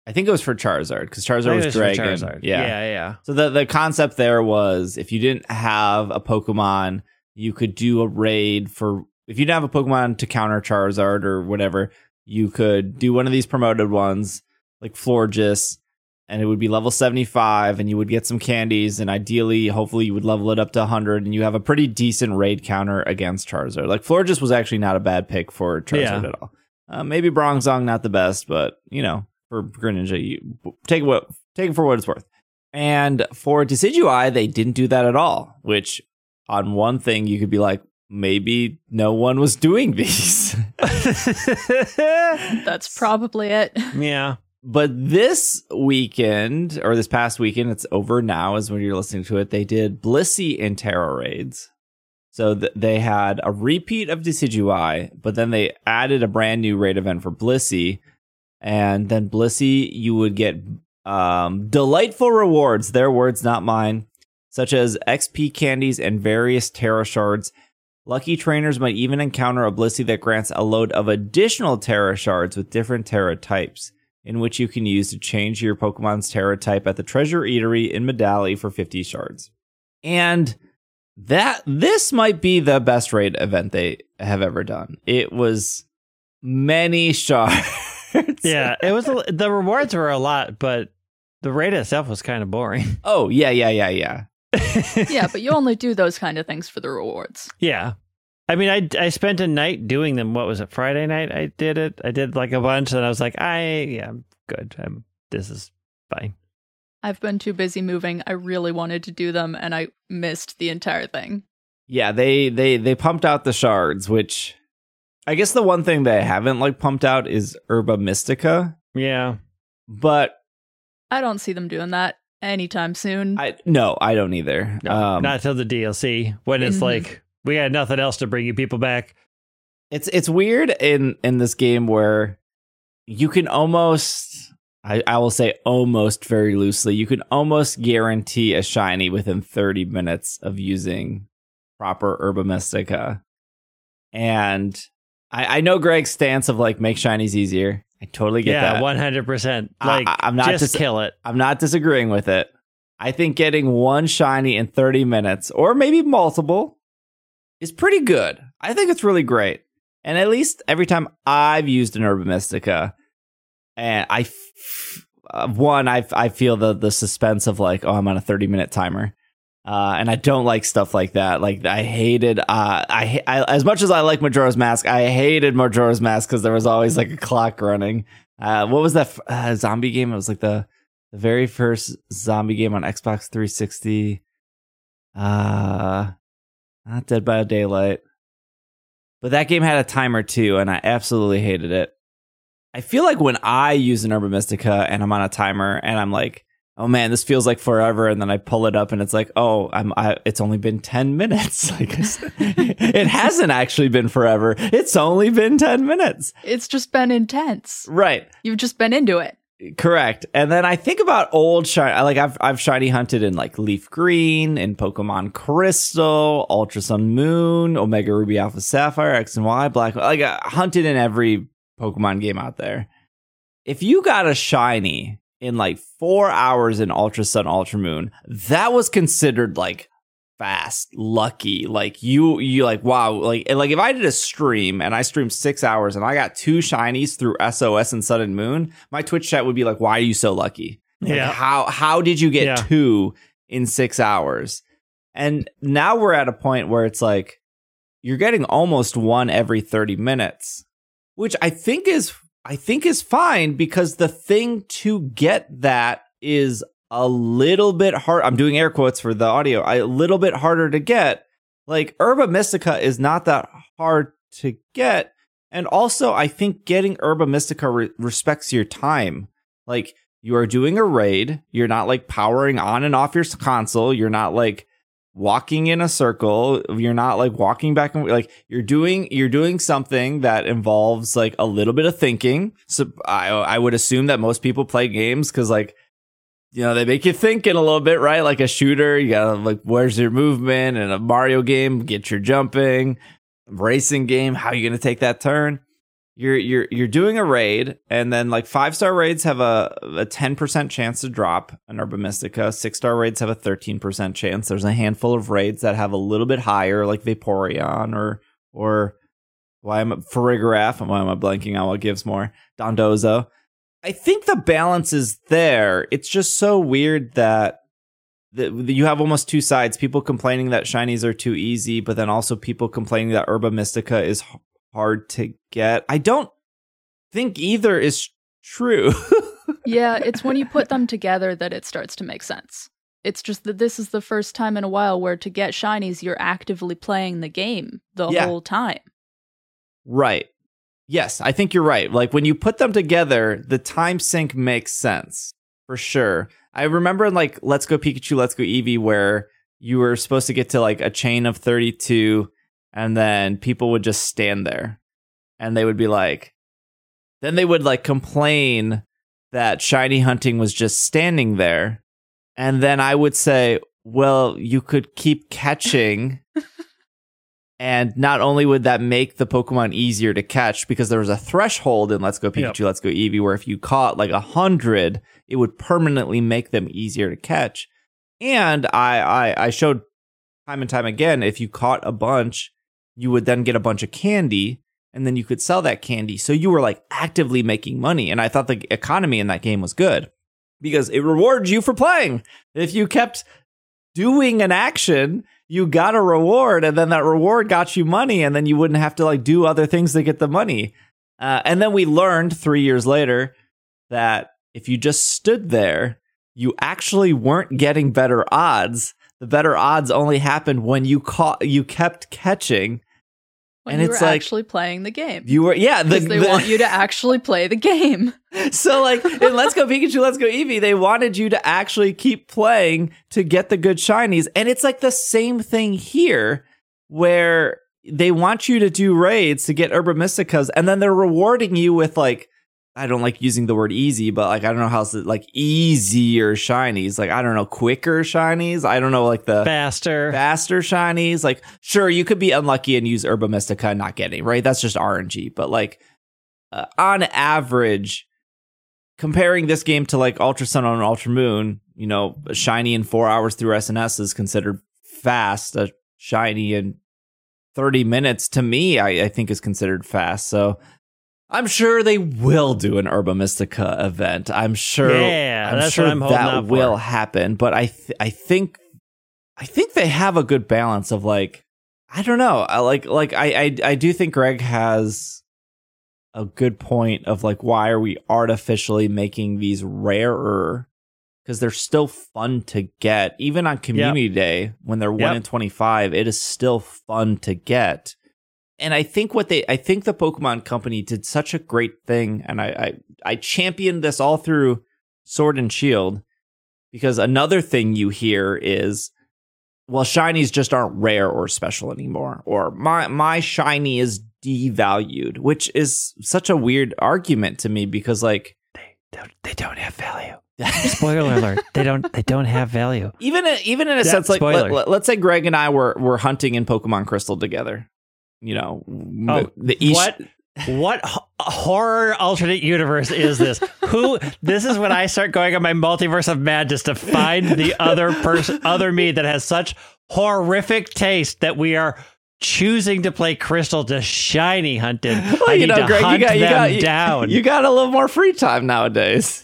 Speaker 1: I think it was for Charizard because
Speaker 2: I
Speaker 1: Charizard
Speaker 2: think
Speaker 1: was
Speaker 2: it was for
Speaker 1: dragon.
Speaker 2: Charizard. Yeah.
Speaker 1: So the concept there was if you didn't have a Pokemon, you could do a raid for. If you didn't have a Pokemon to counter Charizard or whatever, you could do one of these promoted ones like Florges, and it would be level 75, and you would get some candies, and ideally, hopefully, you would level it up to 100, and you have a pretty decent raid counter against Charizard. Like Florges was actually not a bad pick for Charizard at all. Maybe Bronzong not the best, but for Greninja, you take it for what it's worth. And for Decidueye, they didn't do that at all. Which, on one thing, you could be like, maybe no one was doing these.
Speaker 3: That's probably it.
Speaker 2: Yeah.
Speaker 1: But this weekend, or this past weekend, it's over now, is when you're listening to it, they did Blissey and Terra raids. So they had a repeat of Decidueye, but then they added a brand new raid event for Blissey. And then Blissey, you would get delightful rewards, their words, not mine, such as XP candies and various Terra shards. Lucky trainers might even encounter a Blissey that grants a load of additional Terra shards with different Terra types, in which you can use to change your Pokemon's Terra type at the Treasure Eatery in Medali for 50 shards. And this might be the best raid event they have ever done. It was many shards.
Speaker 2: Yeah, it was. The rewards were a lot, but the raid itself was kind of boring.
Speaker 1: Oh, yeah.
Speaker 3: Yeah, but you only do those kind of things for the rewards.
Speaker 2: Yeah. I mean, I spent a night doing them. What was it? Friday night I did it. I did like a bunch, and I was like, I'm good. This is fine.
Speaker 3: I've been too busy moving. I really wanted to do them, and I missed the entire thing.
Speaker 1: Yeah, they pumped out the shards, which I guess the one thing they haven't pumped out is Herba Mystica.
Speaker 2: Yeah.
Speaker 1: But
Speaker 3: I don't see them doing that anytime soon.
Speaker 1: I don't either.
Speaker 2: No, not until the DLC, when it's like, we got nothing else to bring you people back.
Speaker 1: It's weird in this game where you can almost, I will say almost very loosely, you can almost guarantee a shiny within 30 minutes of using proper Herba Mystica. And I know Greg's stance of make shinies easier. I totally get that.
Speaker 2: 100%.
Speaker 1: I'm not
Speaker 2: just kill it.
Speaker 1: I'm not disagreeing with it. I think getting one shiny in 30 minutes, or maybe multiple, is pretty good. I think it's really great. And at least every time I've used an Herba Mystica, and I feel the suspense of I'm on a 30-minute timer. And I don't like stuff like that. I hated, I as much as I like Majora's Mask, I hated Majora's Mask because there was always a clock running. What was that zombie game? It was the very first zombie game on Xbox 360. Not Dead by Daylight. But that game had a timer too, and I absolutely hated it. I feel like when I use an Herba Mystica and I'm on a timer and I'm like, oh man, this feels like forever, and then I pull it up and it's like, oh, it's only been 10 minutes. It hasn't actually been forever. It's only been 10 minutes.
Speaker 3: It's just been intense.
Speaker 1: Right.
Speaker 3: You've just been into it.
Speaker 1: Correct. And then I think about old shiny, I've shiny hunted in Leaf Green, in Pokemon Crystal, Ultra Sun Moon, Omega Ruby Alpha Sapphire, X and Y, Black, I hunted in every Pokemon game out there. If you got a shiny in 4 hours in Ultra Sun, Ultra Moon, that was considered fast, lucky. You wow. If I did a stream and I streamed 6 hours and I got 2 shinies through SOS and Sun and Moon, my Twitch chat would be like, why are you so lucky?
Speaker 2: Yeah.
Speaker 1: How did you get 2 in 6 hours? And now we're at a point where it's you're getting almost 1 every 30 minutes, which I think is fine, because the thing to get that is a little bit hard. I'm doing air quotes for the audio. A little bit harder to get. Herba Mystica is not that hard to get. And also, I think getting Herba Mystica respects your time. You are doing a raid. You're not powering on and off your console. You're not walking in a circle. You're not walking back and you're doing something that involves a little bit of thinking. So I would assume that most people play games because they make you think in a little bit, right? Like a shooter, you gotta where's your movement? In a Mario game, get your jumping. Racing game, how are you gonna take that turn? you're doing a raid, and then like 5-star raids have a 10% chance to drop an Herba Mystica. 6-star raids have a 13% chance. There's a handful of raids that have a little bit higher, like Vaporeon or Farigiraf. Why am I blanking on what gives more? Dondozo. I think the balance is there. It's just so weird that you have almost two sides. People complaining that shinies are too easy, but then also people complaining that Herba Mystica is hard to get. I don't think either is true.
Speaker 3: Yeah, it's when you put them together that it starts to make sense. It's just that this is the first time in a while where to get shinies, you're actively playing the game the whole time.
Speaker 1: Right. Yes, I think you're right. Like when you put them together, the time sync makes sense for sure. I remember in like Let's Go Pikachu, Let's Go Eevee, where you were supposed to get to like a chain of 32, and then people would just stand there, and they would be like, then they would like complain that shiny hunting was just standing there, and then I would say, well, you could keep catching. And not only would that make the Pokemon easier to catch, because there was a threshold in Let's Go Pikachu, Let's Go Eevee, where if you caught like 100, it would permanently make them easier to catch. And I showed time and time again, if you caught a bunch, you would then get a bunch of candy, and then you could sell that candy. So you were like actively making money. And I thought the economy in that game was good because it rewards you for playing. If you kept doing an action, you got a reward, and then that reward got you money, and then you wouldn't have to like do other things to get the money. And then we learned 3 years later that if you just stood there, you actually weren't getting better odds. The better odds only happened when you kept catching.
Speaker 3: When
Speaker 1: and
Speaker 3: you
Speaker 1: it's
Speaker 3: were
Speaker 1: like
Speaker 3: actually playing the game.
Speaker 1: You were, yeah.
Speaker 3: They want you to actually play the game.
Speaker 1: So like in Let's Go Pikachu, Let's Go Eevee, they wanted you to actually keep playing to get the good shinies. And it's like the same thing here where they want you to do raids to get Herba Mysticas, and then they're rewarding you with like, I don't like using the word easy, but like, I don't know how to like easier shinies. Like, I don't know, quicker shinies. I don't know, like the faster shinies. Like, sure, you could be unlucky and use Herba Mystica and not get any, right? That's just RNG. But like, on average, comparing this game to like Ultra Sun and Ultra Moon, you know, a shiny in 4 hours through SNS is considered fast. A shiny in 30 minutes to me, I think is considered fast. So I'm sure they will do an Herba Mystica event. I'm sure.
Speaker 2: Yeah, that's what I'm holding
Speaker 1: that will happen. But I think they have a good balance of like, I don't know. I do think Greg has a good point of like, why are we artificially making these rarer? Because they're still fun to get. Even on Community Day, when they're 1 in 25, it is still fun to get. And I think the Pokemon Company did such a great thing, and I championed this all through Sword and Shield, because another thing you hear is, well, shinies just aren't rare or special anymore, or my shiny is devalued, which is such a weird argument to me, because like
Speaker 2: they don't have value. Spoiler alert! They don't have value.
Speaker 1: Even in a sense, like let's say Greg and I were hunting in Pokemon Crystal together. You know,
Speaker 2: what horror alternate universe is this? This is when I start going on my multiverse of madness to find the other me that has such horrific taste that we are choosing to play Crystal to shiny hunted.
Speaker 1: Well,
Speaker 2: I need to
Speaker 1: Greg,
Speaker 2: hunt them down.
Speaker 1: You got a little more free time nowadays.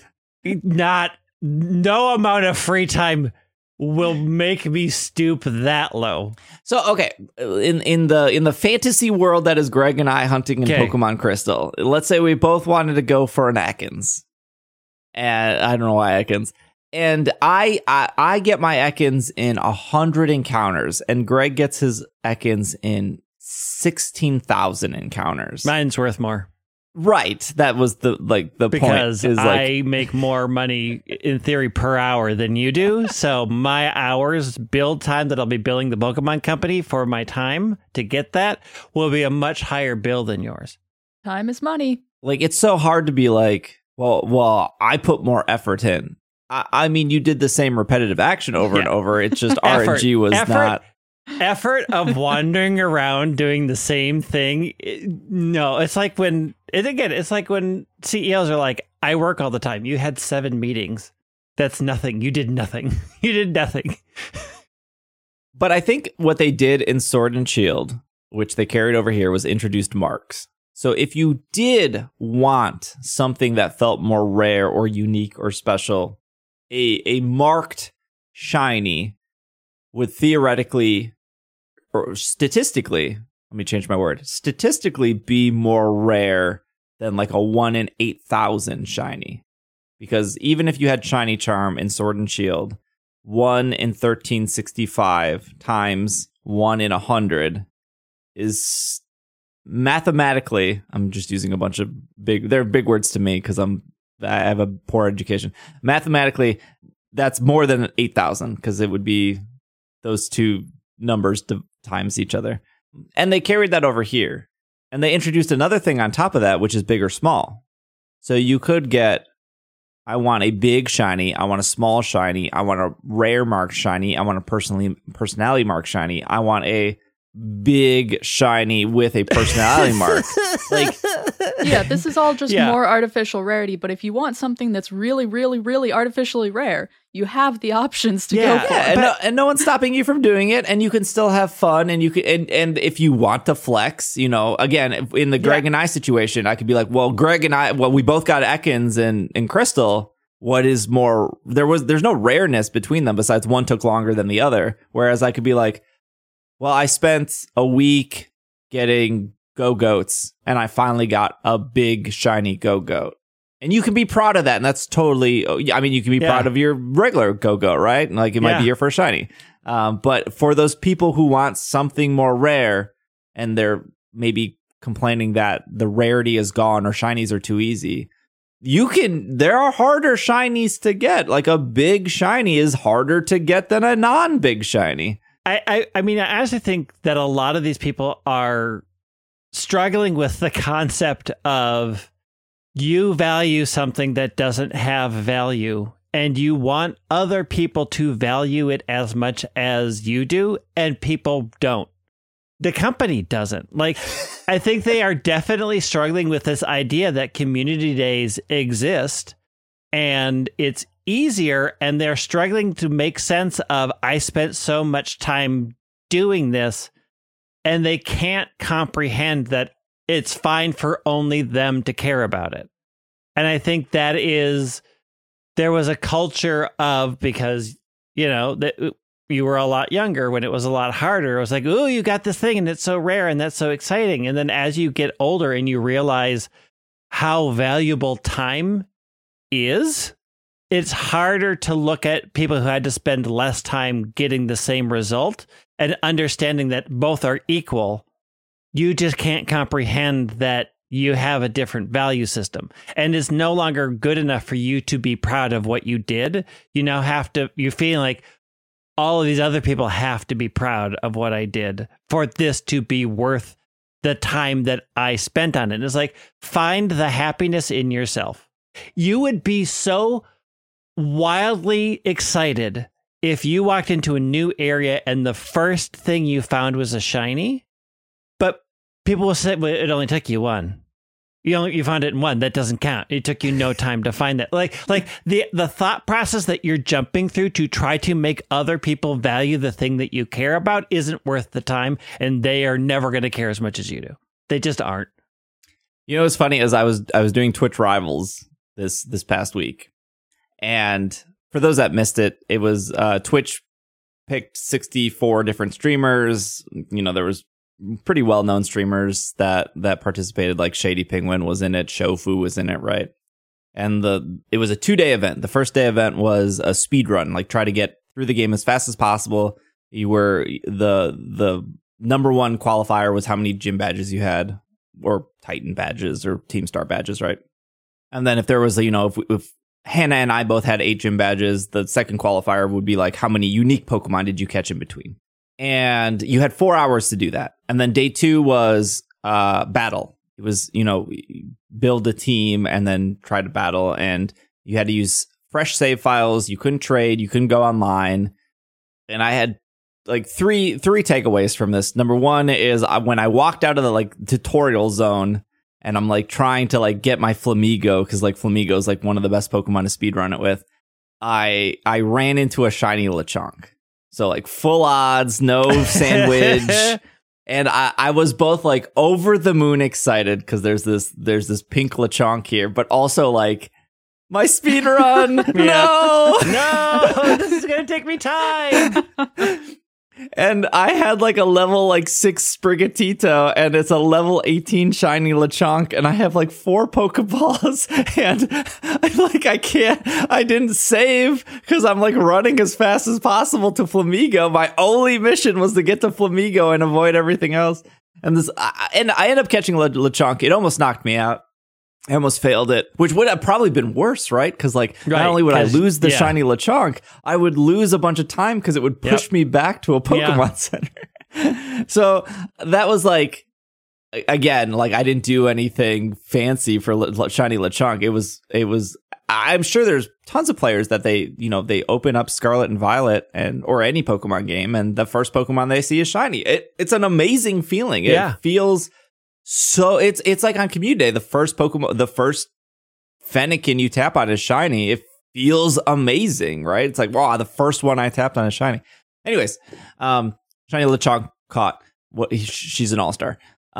Speaker 2: No amount of free time will make me stoop that low.
Speaker 1: So okay, in the fantasy world that is Greg and I hunting in Pokemon Crystal, let's say we both wanted to go for an Ekans, and I don't know why Ekans, and I get my Ekans in 100 encounters, and Greg gets his Ekans in 16,000 encounters.
Speaker 2: Mine's worth more.
Speaker 1: Right, that was the
Speaker 2: because
Speaker 1: point. Is
Speaker 2: I make more money in theory per hour than you do, so my hours build time that I'll be billing the Pokemon Company for my time to get that will be a much higher bill than yours.
Speaker 3: Time is money.
Speaker 1: Like, it's so hard to be like, well, I put more effort in. I mean, you did the same repetitive action over and over. It's just RNG was not.
Speaker 2: Effort of wandering around doing the same thing. No, it's like when And again, it's like when CEOs are like, I work all the time. You had 7 meetings. That's nothing. You did nothing. You did nothing.
Speaker 1: But I think what they did in Sword and Shield, which they carried over here, was introduced marks. So if you did want something that felt more rare or unique or special, a marked shiny would theoretically or statistically, let me change my word, statistically be more rare than like a 1 in 8,000 shiny. Because even if you had Shiny Charm in Sword and Shield, 1 in 1365 times 1 in 100 is mathematically, I'm just using a bunch of they're big words to me because I have a poor education. Mathematically, that's more than 8,000 because it would be those two numbers times each other. And they carried that over here. And they introduced another thing on top of that, which is big or small. So you could get, I want a big shiny, I want a small shiny, I want a rare marked shiny, I want a personality marked shiny, I want a big shiny with a personality mark. Like,
Speaker 3: yeah, this is all just more artificial rarity, but if you want something that's really, really, really artificially rare, you have the options to go for it.
Speaker 1: And no one's stopping you from doing it, and you can still have fun, and you can and if you want to flex, you know, again, in the Greg and I situation, I could be like, well, Greg and I, we both got Ekans and Crystal. What is more, there's no rareness between them besides one took longer than the other. Whereas I could be like, well, I spent a week getting Go-Goats, and I finally got a big, shiny Go-Goat. And you can be proud of that, and that's totally... I mean, you can be proud of your regular Go-Goat, right? Like, it might be your first shiny. But for those people who want something more rare, and they're maybe complaining that the rarity is gone or shinies are too easy, there are harder shinies to get. Like, a big shiny is harder to get than a non-big shiny.
Speaker 2: I mean, I actually think that a lot of these people are struggling with the concept of you value something that doesn't have value and you want other people to value it as much as you do, and people don't. The company doesn't. Like, I think they are definitely struggling with this idea that community days exist and it's easier, and they're struggling to make sense of, I spent so much time doing this, and they can't comprehend that it's fine for only them to care about it. And I think that there was a culture of, because, you know, that you were a lot younger when it was a lot harder. It was like, oh, you got this thing and it's so rare and that's so exciting. And then as you get older and you realize how valuable time is, it's harder to look at people who had to spend less time getting the same result and understanding that both are equal. You just can't comprehend that you have a different value system, and it's no longer good enough for you to be proud of what you did. You now have to, you feel like all of these other people have to be proud of what I did for this to be worth the time that I spent on it. And it's like, find the happiness in yourself. You would be so wildly excited if you walked into a new area and the first thing you found was a shiny, but people will say, well, it only took you one. You found it in one. That doesn't count. It took you no time to find that. Like the thought process that you're jumping through to try to make other people value the thing that you care about isn't worth the time, and they are never going to care as much as you do. They just aren't.
Speaker 1: You know what's funny is I was doing Twitch Rivals this past week, and for those that missed it, it was Twitch picked 64 different streamers. You know, there was pretty well-known streamers that participated, like Shady Penguin was in it, Shofu was in it, right? And it was a 2-day event. The first day event was a speed run, like try to get through the game as fast as possible. You were the number one qualifier was how many gym badges you had, or Titan badges or Team Star badges, right? And then if there was, you know, if Hannah and I both had 8 gym badges, the second qualifier would be like, how many unique Pokemon did you catch in between? And you had 4 hours to do that. And then day 2 was battle. It was, you know, build a team and then try to battle. And you had to use fresh save files. You couldn't trade. You couldn't go online. And I had like three takeaways from this. Number one is when I walked out of the like tutorial zone and I'm like trying to like get my Flamigo, because like Flamigo is like one of the best Pokemon to speedrun it with. I ran into a shiny Lechonk. So like full odds, no sandwich. And I was both like over the moon excited because there's this pink Lechonk here, but also like my speed run. No,
Speaker 2: this is gonna take me time.
Speaker 1: And I had like a level like 6 Sprigatito, and it's a level 18 shiny Lechonk, and I have like 4 Pokeballs, and I didn't save because I'm like running as fast as possible to Flamigo. My only mission was to get to Flamigo and avoid everything else. And I ended up catching Lechonk. It almost knocked me out. I almost failed it, which would have probably been worse, right? Because like not only would I lose the shiny Lechonk, I would lose a bunch of time because it would push me back to a Pokemon Center. So that was like, again, like I didn't do anything fancy for shiny Lechonk. It was. I'm sure there's tons of players that they open up Scarlet and Violet or any Pokemon game, and the first Pokemon they see is shiny. It's an amazing feeling. It feels. So it's like on Community Day, the first Fennekin you tap on is shiny. It feels amazing, right? It's like, wow, the first one I tapped on is shiny. Anyways, shiny Lechonk caught. She's an all-star.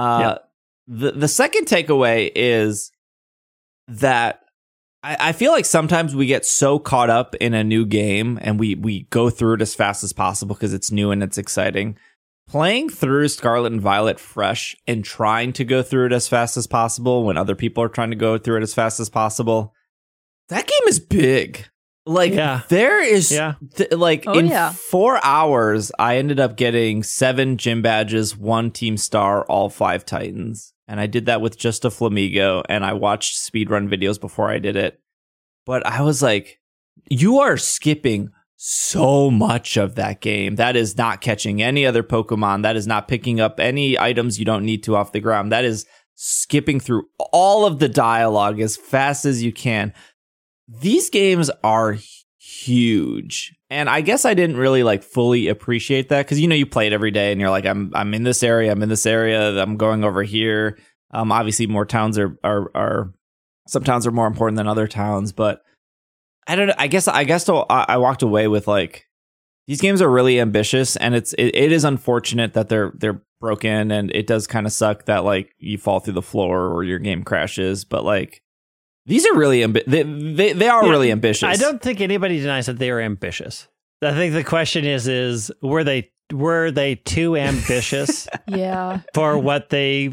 Speaker 1: The second takeaway is that I feel like sometimes we get so caught up in a new game and we go through it as fast as possible because it's new and it's exciting. Playing through Scarlet and Violet fresh and trying to go through it as fast as possible when other people are trying to go through it as fast as possible, that game is big. Like, there is, in 4 hours, I ended up getting 7 gym badges, 1 team star, all 5 Titans. And I did that with just a Flamigo, and I watched speedrun videos before I did it. But I was like, you are skipping so much of that game. That is not catching any other Pokemon. That is not picking up any items you don't need to off the ground. That is skipping through all of the dialogue as fast as you can. These games are huge. And I guess I didn't really like fully appreciate that because, you play it every day and you're like, I'm in this area. I'm going over here. Obviously more towns are some towns are more important than other towns, but I don't know. I guess I walked away with like, these games are really ambitious, and it is unfortunate that they're broken, and it does kind of suck that like you fall through the floor or your game crashes. But like, these are really they are really ambitious.
Speaker 2: I don't think anybody denies that they are ambitious. I think the question is were they too ambitious? For what they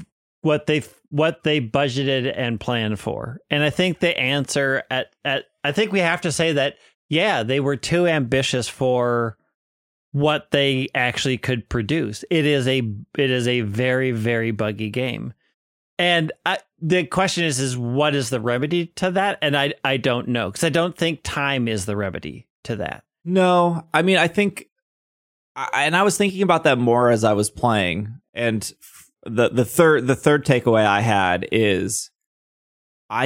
Speaker 2: budgeted and planned for? And I think the answer I think we have to say that, they were too ambitious for what they actually could produce. It is a very, very buggy game. And the question is what is the remedy to that? And I don't know, because I don't think time is the remedy to that.
Speaker 1: No, I mean, I think, and I was thinking about that more as I was playing. And the third takeaway I had is I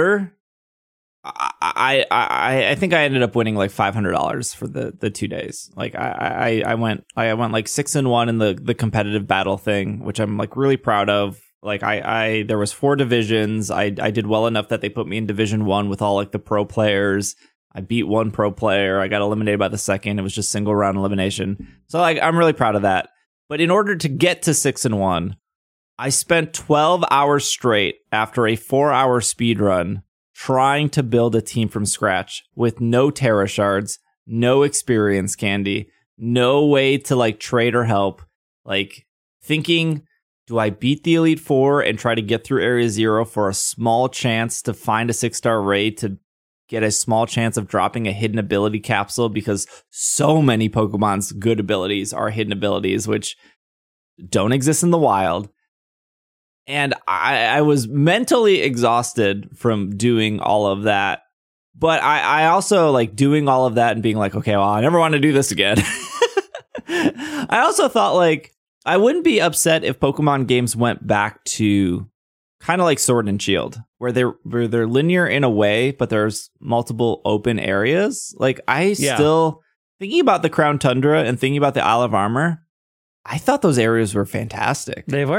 Speaker 1: think I ended up winning like $500 for the 2 days. Like I went like 6-1 in the competitive battle thing, which I'm like really proud of. Like there was 4 divisions. I did well enough that they put me in Division 1 with all like the pro players. I beat 1 pro player. I got eliminated by the second. It was just single round elimination. So like I'm really proud of that. But in order to get to 6-1, I spent 12 hours straight after a 4-hour speed run trying to build a team from scratch with no Terra Shards, no experience candy, no way to like trade or help. Like thinking, do I beat the Elite Four and try to get through Area 0 for a small chance to find a 6-star raid to get a small chance of dropping a hidden ability capsule? Because so many Pokemon's good abilities are hidden abilities, which don't exist in the wild. And I was mentally exhausted from doing all of that. But I also like doing all of that and being like, okay, well, I never want to do this again. I also thought like I wouldn't be upset if Pokemon games went back to kind of like Sword and Shield, where they're linear in a way, but there's multiple open areas. Like still thinking about the Crown Tundra and thinking about the Isle of Armor, I thought those areas were fantastic.
Speaker 2: They were.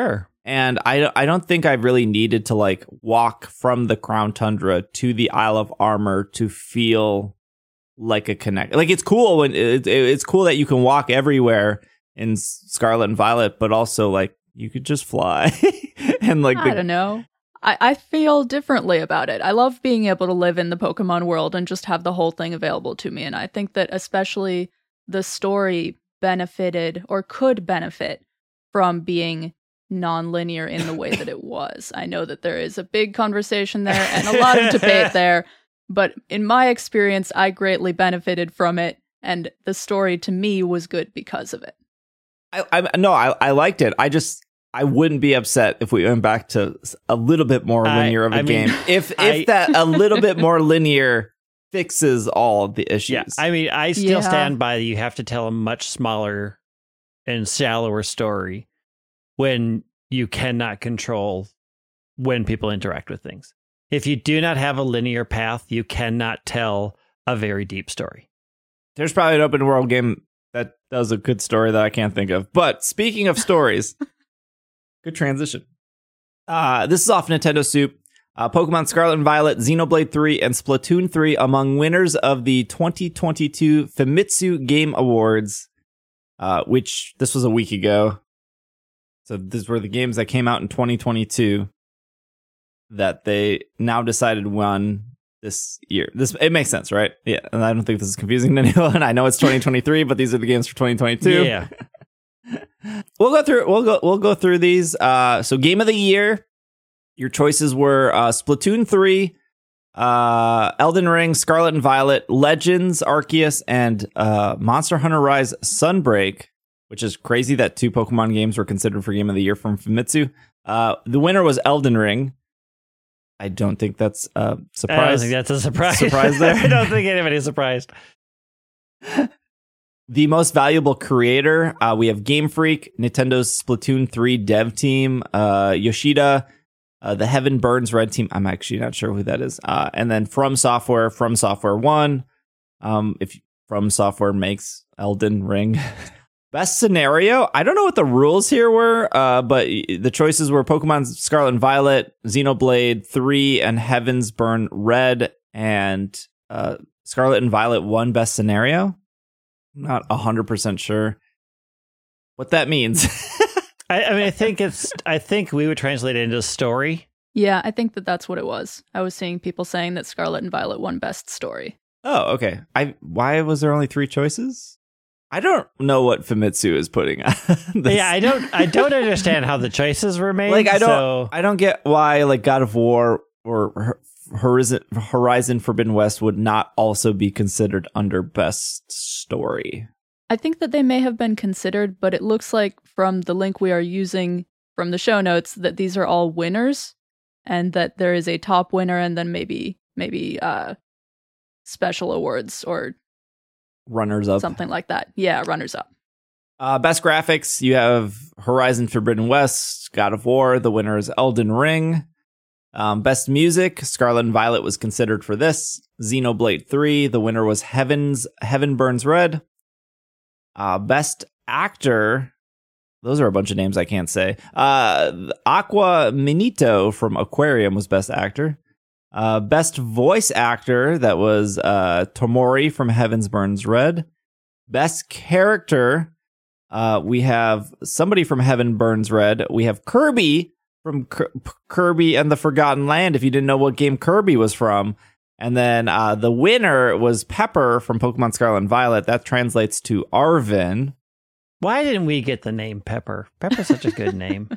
Speaker 1: And I don't think I really needed to like walk from the Crown Tundra to the Isle of Armor to feel like a connect. Like it's cool when it's cool that you can walk everywhere in Scarlet and Violet, but also like you could just fly. And like
Speaker 3: I don't know. I feel differently about it. I love being able to live in the Pokemon world and just have the whole thing available to me. And I think that especially the story benefited or could benefit from being non-linear in the way that it was. I know that there is a big conversation there and a lot of debate there, but in my experience, I greatly benefited from it, and the story to me was good because of it.
Speaker 1: I liked it. I wouldn't be upset if we went back to a little bit more linear of a game. If that a little bit more linear fixes all of the issues.
Speaker 2: Yeah, I mean, I still stand by you have to tell a much smaller and shallower story when you cannot control when people interact with things. If you do not have a linear path, you cannot tell a very deep story.
Speaker 1: There's probably an open world game that does a good story that I can't think of. But speaking of stories, good transition. This is off Nintendo Soup. Pokemon Scarlet and Violet, Xenoblade 3, and Splatoon 3 among winners of the 2022 Famitsu Game Awards, which this was a week ago. So these were the games that came out in 2022 that they now decided won this year. It makes sense, right? Yeah, and I don't think this is confusing to anyone. I know it's 2023, but these are the games for 2022.
Speaker 2: Yeah.
Speaker 1: We'll go through these. So Game of the Year, your choices were Splatoon 3, Elden Ring, Scarlet and Violet, Legends, Arceus, and Monster Hunter Rise Sunbreak, which is crazy that 2 Pokemon games were considered for Game of the Year from Famitsu. The winner was Elden Ring. I don't think that's a surprise.
Speaker 2: I don't think that's a surprise.
Speaker 1: Surprise there?
Speaker 2: I don't think anybody's surprised.
Speaker 1: The most valuable creator, we have Game Freak, Nintendo's Splatoon 3 dev team, Yoshida, the Heaven Burns Red team. I'm actually not sure who that is. And then From Software 1. If From Software makes Elden Ring. Best scenario, I don't know what the rules here were, but the choices were Pokemon Scarlet and Violet, Xenoblade 3, and Heaven's Burn Red, and Scarlet and Violet won Best Scenario. I'm not 100% sure what that means.
Speaker 2: I mean, I think we would translate it into story.
Speaker 3: Yeah, I think that's what it was. I was seeing people saying that Scarlet and Violet won Best Story.
Speaker 1: Oh, okay. Why was there only 3 choices? I don't know what Famitsu is putting on this.
Speaker 2: Yeah, I don't understand how the choices were made.
Speaker 1: Like, I don't get why like God of War or Horizon Forbidden West would not also be considered under Best Story.
Speaker 3: I think that they may have been considered, but it looks like from the link we are using from the show notes that these are all winners, and that there is a top winner and then maybe special awards or
Speaker 1: runners up,
Speaker 3: something like that. Yeah, runners up.
Speaker 1: Best graphics, you have Horizon Forbidden West, God of War. The winner is Elden Ring. Best music, Scarlet and Violet was considered for this. Xenoblade 3, the winner was Heaven Burns Red. Best actor, those are a bunch of names I can't say. Aqua Minito from Aquarium was best actor. Best voice actor, that was Tomori from Heaven's Burns Red. Best character, we have somebody from Heaven Burns Red. We have Kirby from Kirby and the Forgotten Land, if you didn't know what game Kirby was from. And then the winner was Pepper from Pokemon Scarlet and Violet. That translates to Arven.
Speaker 2: Why didn't we get the name Pepper? Pepper's such a good name.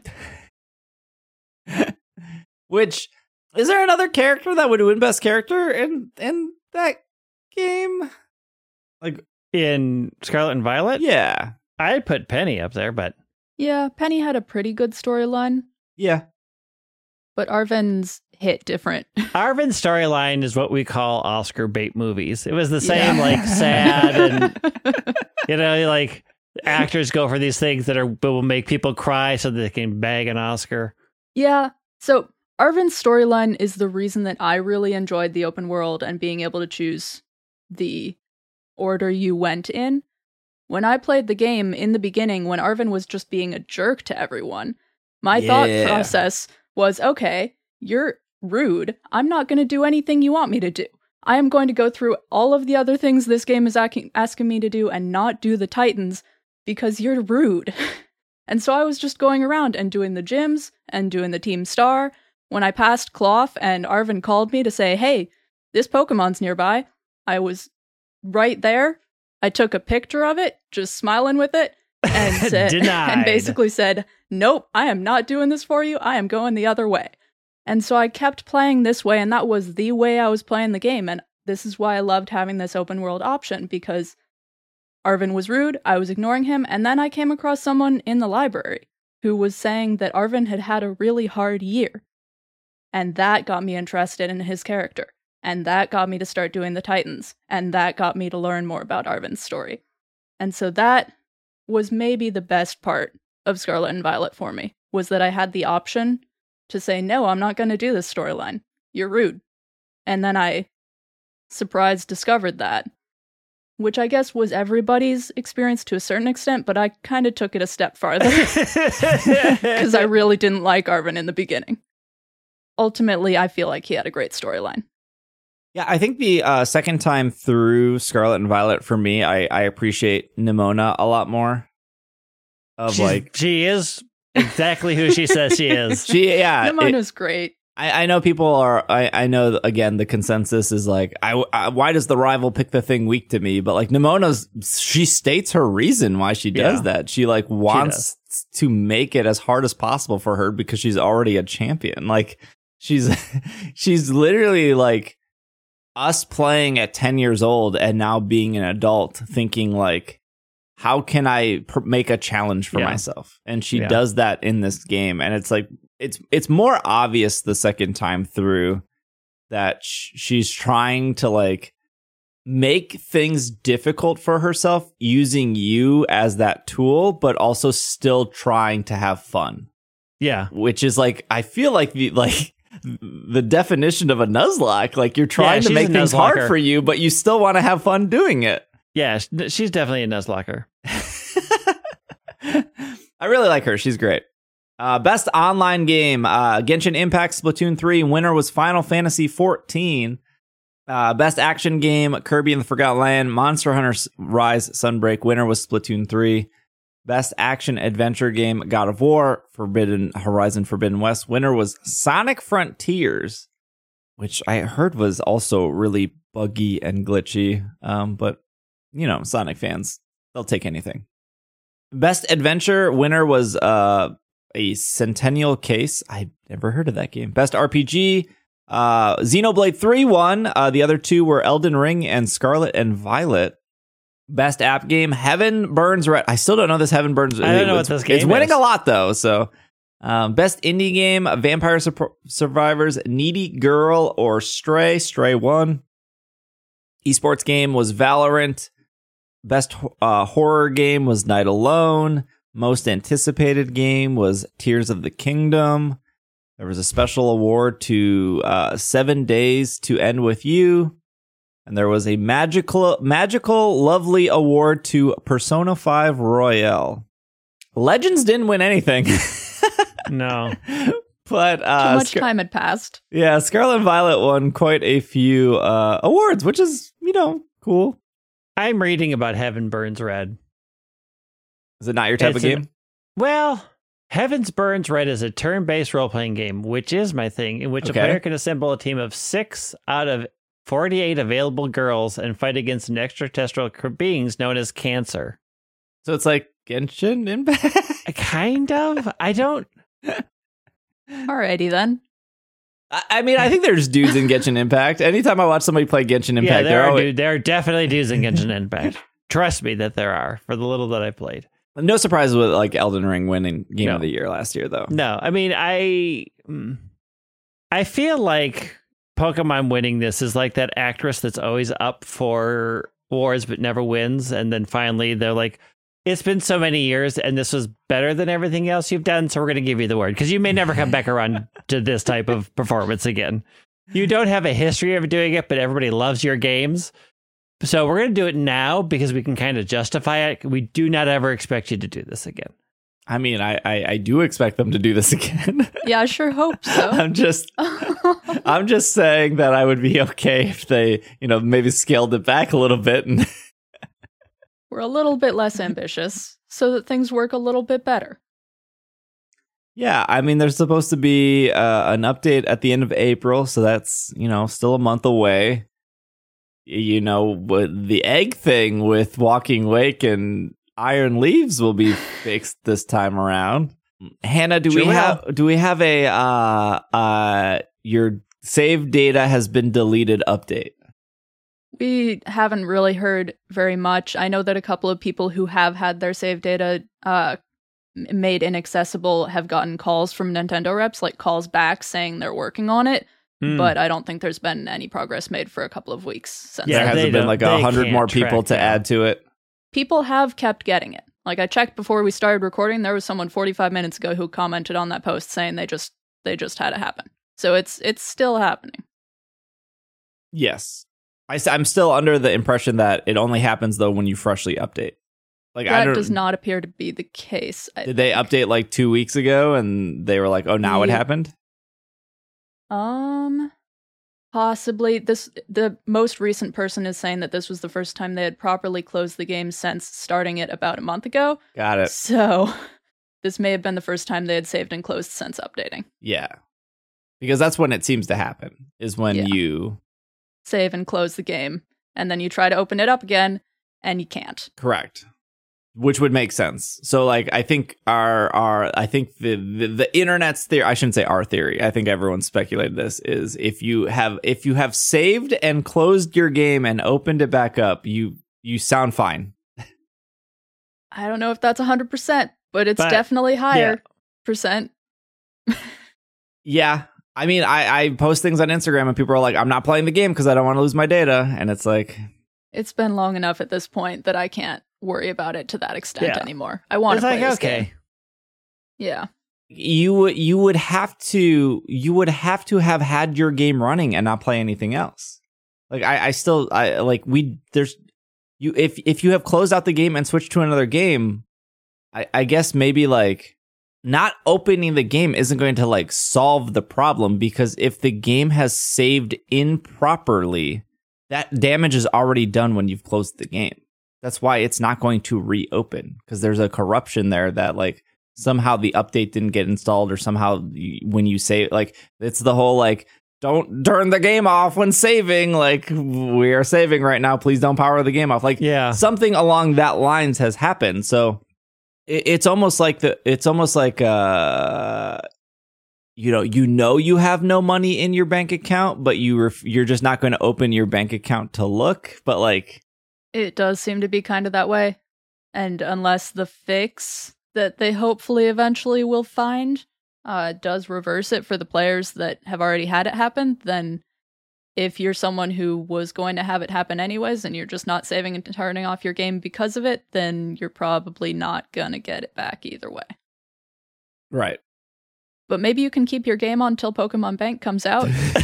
Speaker 1: Which... Is there another character that would win Best Character in that game? Like
Speaker 2: in Scarlet and Violet?
Speaker 1: Yeah.
Speaker 2: I'd put Penny up there, but...
Speaker 3: Yeah, Penny had a pretty good storyline.
Speaker 1: Yeah.
Speaker 3: But Arven's hit different.
Speaker 2: Arven's storyline is what we call Oscar bait movies. It was the same, like, sad and, you know, like, actors go for these things that will make people cry so that they can bag an Oscar.
Speaker 3: Yeah, so... Arven's storyline is the reason that I really enjoyed the open world and being able to choose the order you went in. When I played the game in the beginning, when Arven was just being a jerk to everyone, My thought process was, okay, you're rude. I'm not going to do anything you want me to do. I am going to go through all of the other things this game is asking me to do and not do the Titans because you're rude. And so I was just going around and doing the gyms and doing the Team Star. When I passed Cloth and Arvin called me to say, hey, this Pokemon's nearby, I was right there. I took a picture of it, just smiling with it, and said, and basically said, nope, I am not doing this for you. I am going the other way. And so I kept playing this way, and that was the way I was playing the game. And this is why I loved having this open world option, because Arvin was rude, I was ignoring him, and then I came across someone in the library who was saying that Arvin had had a really hard year. And that got me interested in his character. And that got me to start doing the Titans. And that got me to learn more about Arvin's story. And so that was maybe the best part of Scarlet and Violet for me, was that I had the option to say, no, I'm not going to do this storyline. You're rude. And then I, surprise, discovered that, which I guess was everybody's experience to a certain extent, but I kind of took it a step farther because I really didn't like Arvin in the beginning. Ultimately, I feel like he had a great storyline.
Speaker 1: Yeah, I think the second time through Scarlet and Violet, for me, I appreciate Nimona a lot more.
Speaker 2: She is exactly who she says she is.
Speaker 3: Nimona's great.
Speaker 1: I know people are. I know, again, the consensus is like, why does the rival pick the thing weak to me? But like she states her reason why she does that. She like wants to make it as hard as possible for her because she's already a champion. Like she's literally like us playing at 10 years old and now being an adult thinking like, how can I make a challenge for myself? And she does that in this game. And it's like, it's more obvious the second time through that she's trying to like make things difficult for herself using you as that tool, but also still trying to have fun.
Speaker 2: Yeah.
Speaker 1: Which is like, I feel like the definition of a Nuzlocke. Like you're trying to make things hard for you, but you still want to have fun doing it.
Speaker 2: Yeah, she's definitely a Nuzlocker.
Speaker 1: I really like her. She's great. Best online game, Genshin Impact Splatoon 3. Winner was Final Fantasy 14. Best action game, Kirby and the Forgotten Land. Monster Hunter Rise Sunbreak. Winner was Splatoon 3. Best action adventure game, God of War, Horizon Forbidden West. Winner was Sonic Frontiers, which I heard was also really buggy and glitchy. But, you know, Sonic fans, they'll take anything. Best adventure, winner was a Centennial Case. I never heard of that game. Best RPG, Xenoblade 3 won. The other two were Elden Ring and Scarlet and Violet. Best app game, Heaven Burns Red. I still don't know this Heaven Burns.
Speaker 2: I don't know what this game is.
Speaker 1: It's winning a lot though. So, best indie game, Vampire Survivors, Needy Girl or Stray. Stray won. Esports game was Valorant. Best horror game was Night Alone. Most anticipated game was Tears of the Kingdom. There was a special award to 7 Days to End With You. And there was a magical lovely award to Persona 5 Royale. Legends didn't win anything.
Speaker 2: No.
Speaker 1: But
Speaker 3: too much time had passed.
Speaker 1: Yeah, Scarlet and Violet won quite a few awards, which is, cool.
Speaker 2: I'm reading about Heaven Burns Red.
Speaker 1: Is it not your type of game?
Speaker 2: Well, Heaven's Burns Red is a turn-based role-playing game, which is my thing, in which a player can assemble a team of 6 out of 48 available girls and fight against an extraterrestrial beings known as Cancer.
Speaker 1: So it's like Genshin Impact?
Speaker 2: Kind of. I don't...
Speaker 3: Alrighty then.
Speaker 1: I mean, I think there's dudes in Genshin Impact. Anytime I watch somebody play Genshin Impact,
Speaker 2: there are definitely dudes in Genshin Impact. Trust me that there are, for the little that I played.
Speaker 1: No surprise with like Elden Ring winning Game of the Year last year, though.
Speaker 2: No, I mean, I feel like Pokemon winning this is like that actress that's always up for awards but never wins, and then finally they're like, it's been so many years and this was better than everything else you've done, so we're going to give you the award because you may never come back around to this type of performance again. You don't have a history of doing it, but everybody loves your games. So we're going to do it now because we can kind of justify it. We do not ever expect you to do this again.
Speaker 1: I mean, I do expect them to do this again.
Speaker 3: Yeah, I sure hope so.
Speaker 1: I'm just saying that I would be okay if they, maybe scaled it back a little bit. And
Speaker 3: We're a little bit less ambitious so that things work a little bit better.
Speaker 1: yeah, I mean, there's supposed to be an update at the end of April, so that's, still a month away. The egg thing with Walking Wake and Iron Leaves will be fixed this time around. Hannah, do we have a your save data has been deleted update?
Speaker 3: We haven't really heard very much. I know that a couple of people who have had their save data made inaccessible have gotten calls from Nintendo reps, like calls back saying they're working on it. But I don't think there's been any progress made for a couple of weeks since.
Speaker 1: There hasn't been like 100 more people to add to it.
Speaker 3: People have kept getting it. Like I checked before we started recording, there was someone 45 minutes ago who commented on that post saying they just had it happen. So it's still happening.
Speaker 1: Yes. I'm still under the impression that it only happens though when you freshly update. Like
Speaker 3: that does not appear to be the case.
Speaker 1: Did they update like 2 weeks ago and they were like, "Oh, now it happened"?
Speaker 3: Possibly. The most recent person is saying that this was the first time they had properly closed the game since starting it about a month ago.
Speaker 1: Got it.
Speaker 3: So this may have been the first time they had saved and closed since updating.
Speaker 1: Yeah. Because that's when it seems to happen, is when you
Speaker 3: save and close the game, and then you try to open it up again, and you can't.
Speaker 1: Correct. Which would make sense. So, like, I think the internet's theory. I shouldn't say our theory. I think everyone speculated this is if you have saved and closed your game and opened it back up, you sound fine.
Speaker 3: I don't know if that's 100%, but it's definitely higher percent.
Speaker 1: Yeah. I mean, I post things on Instagram and people are like, "I'm not playing the game because I don't want to lose my data," and it's like,
Speaker 3: it's been long enough at this point that I can't worry about it to that extent anymore. I want to play this game. Yeah.
Speaker 1: You would have to have had your game running and not play anything else. Like if you have closed out the game and switched to another game, I guess maybe like not opening the game isn't going to like solve the problem, because if the game has saved improperly, that damage is already done when you've closed the game. That's why it's not going to reopen, because there's a corruption there that like somehow the update didn't get installed, or somehow when you save, like it's the whole like, don't turn the game off when saving. Like, we are saving right now. Please don't power the game off. Like, something along that lines has happened. So it's almost like you have no money in your bank account, but you're just not going to open your bank account to look. But like,
Speaker 3: it does seem to be kind of that way. And unless the fix that they hopefully eventually will find does reverse it for the players that have already had it happen, then if you're someone who was going to have it happen anyways and you're just not saving and turning off your game because of it, then you're probably not going to get it back either way.
Speaker 1: Right.
Speaker 3: But maybe you can keep your game on until Pokemon Bank comes out.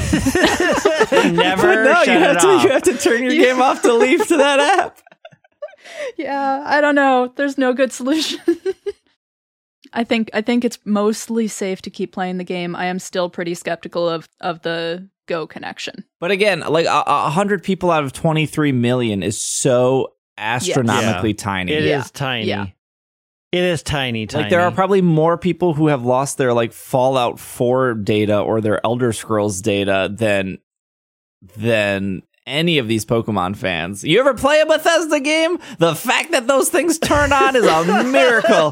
Speaker 2: Never shut it off.
Speaker 1: You have to turn your game off to leave to that app.
Speaker 3: Yeah, I don't know. There's no good solution. I think it's mostly safe to keep playing the game. I am still pretty skeptical of the Go connection.
Speaker 1: But again, like 100 people out of 23 million is so astronomically tiny.
Speaker 2: It is tiny. Yeah. It is tiny.
Speaker 1: Like, there are probably more people who have lost their like Fallout 4 data or their Elder Scrolls data than any of these Pokemon fans. You ever play a Bethesda game? The fact that those things turn on is a miracle.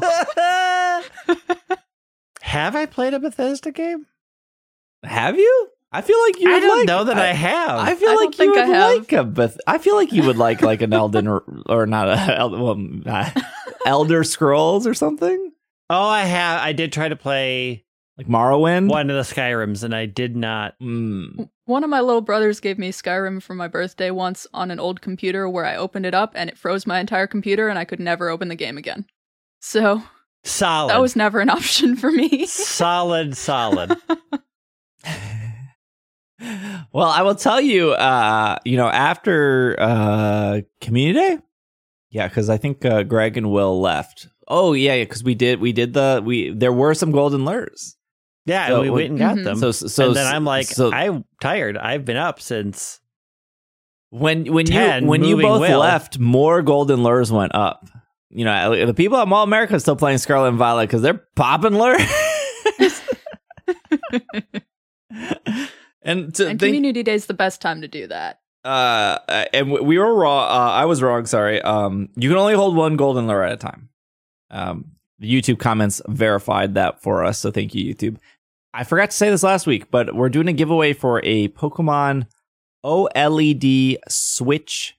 Speaker 2: Have I played a Bethesda game?
Speaker 1: Have you? I feel like you would
Speaker 2: I don't know that I have.
Speaker 1: I feel like you would like I feel like you would like an Elden or not a Elder Scrolls or something.
Speaker 2: Oh, I have. I did try to play
Speaker 1: like Morrowind,
Speaker 2: one of the Skyrims, and I did not.
Speaker 3: One of my little brothers gave me Skyrim for my birthday once on an old computer where I opened it up and it froze my entire computer and I could never open the game again. So
Speaker 2: solid.
Speaker 3: That was never an option for me.
Speaker 2: Solid.
Speaker 1: Well, I will tell you, after Community Day, Yeah, because I think Greg and Will left. Oh yeah, because there were some golden lures.
Speaker 2: Yeah,
Speaker 1: So
Speaker 2: we went and got
Speaker 3: Mhm.
Speaker 2: them.
Speaker 1: So
Speaker 2: and then I'm like,
Speaker 1: so
Speaker 2: I'm tired. I've been up since.
Speaker 1: when you
Speaker 2: moving
Speaker 1: both
Speaker 2: Will.
Speaker 1: left, more golden lures went up. You know, the people at Mall America are still playing Scarlet and Violet because they're popping lures. and
Speaker 3: Community Day is the best time to do that.
Speaker 1: and we were wrong. I was wrong. Sorry. You can only hold one golden lure at a time. The YouTube comments verified that for us, so thank you, YouTube. I forgot to say this last week, but we're doing a giveaway for a Pokemon OLED Switch.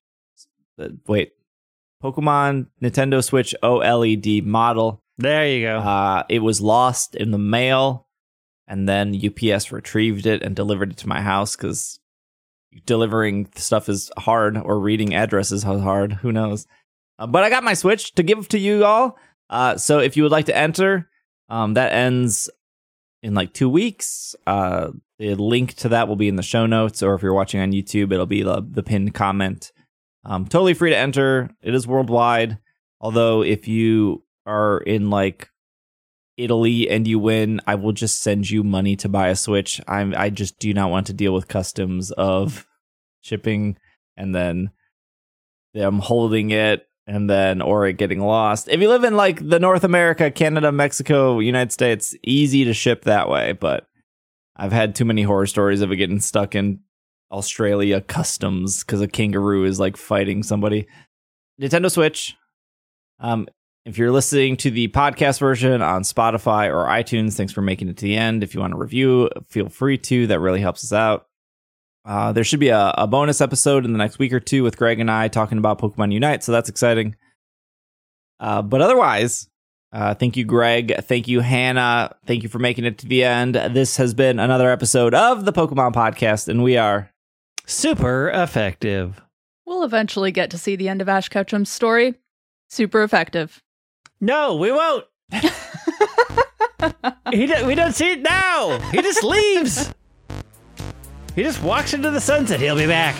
Speaker 1: Pokemon Nintendo Switch OLED model.
Speaker 2: There you go.
Speaker 1: It was lost in the mail, and then UPS retrieved it and delivered it to my house because delivering stuff is hard, or reading addresses is hard. Who knows? But I got my Switch to give to you all. So if you would like to enter, that ends in like 2 weeks. The link to that will be in the show notes, or if you're watching on YouTube, it'll be the pinned comment. Totally free to enter. It is worldwide. Although if you are in like Italy and you win, I will just send you money to buy a Switch. I just do not want to deal with customs of shipping and then them holding it and then or it getting lost. If you live in like the North America, Canada, Mexico, United States, easy to ship that way, but I've had too many horror stories of it getting stuck in Australia customs because a kangaroo is like fighting somebody. Nintendo Switch. If you're listening to the podcast version on Spotify or iTunes, thanks for making it to the end. If you want to review, feel free to. That really helps us out. There should be a bonus episode in the next week or two with Greg and I talking about Pokemon Unite, so that's exciting. But otherwise, thank you, Greg. Thank you, Hannah. Thank you for making it to the end. This has been another episode of the Pokemon Podcast, and we are
Speaker 2: super effective.
Speaker 3: We'll eventually get to see the end of Ash Ketchum's story. Super effective.
Speaker 2: No, we won't. We don't see it now. He just leaves. He just walks into the sunset. He'll be back.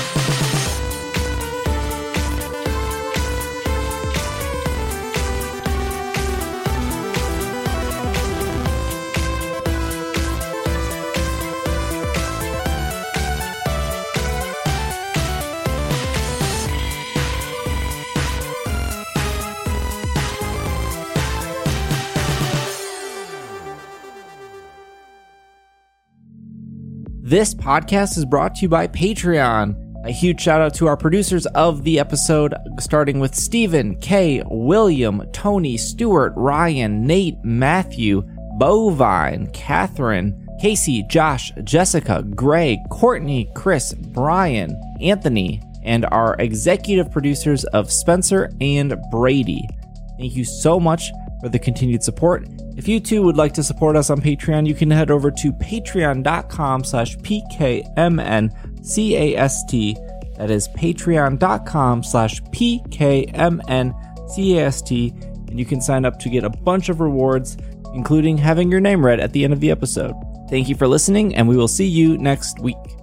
Speaker 1: This podcast is brought to you by Patreon. A huge shout out to our producers of the episode, starting with Stephen, Kay, William, Tony, Stuart, Ryan, Nate, Matthew, Bovine, Catherine, Casey, Josh, Jessica, Gray, Courtney, Chris, Brian, Anthony, and our executive producers of Spencer and Brady. Thank you so much for the continued support. If you too would like to support us on Patreon, you can head over to patreon.com/PKMNCAST. That is patreon.com/PKMNCAST. And you can sign up to get a bunch of rewards, including having your name read at the end of the episode. Thank you for listening, and we will see you next week.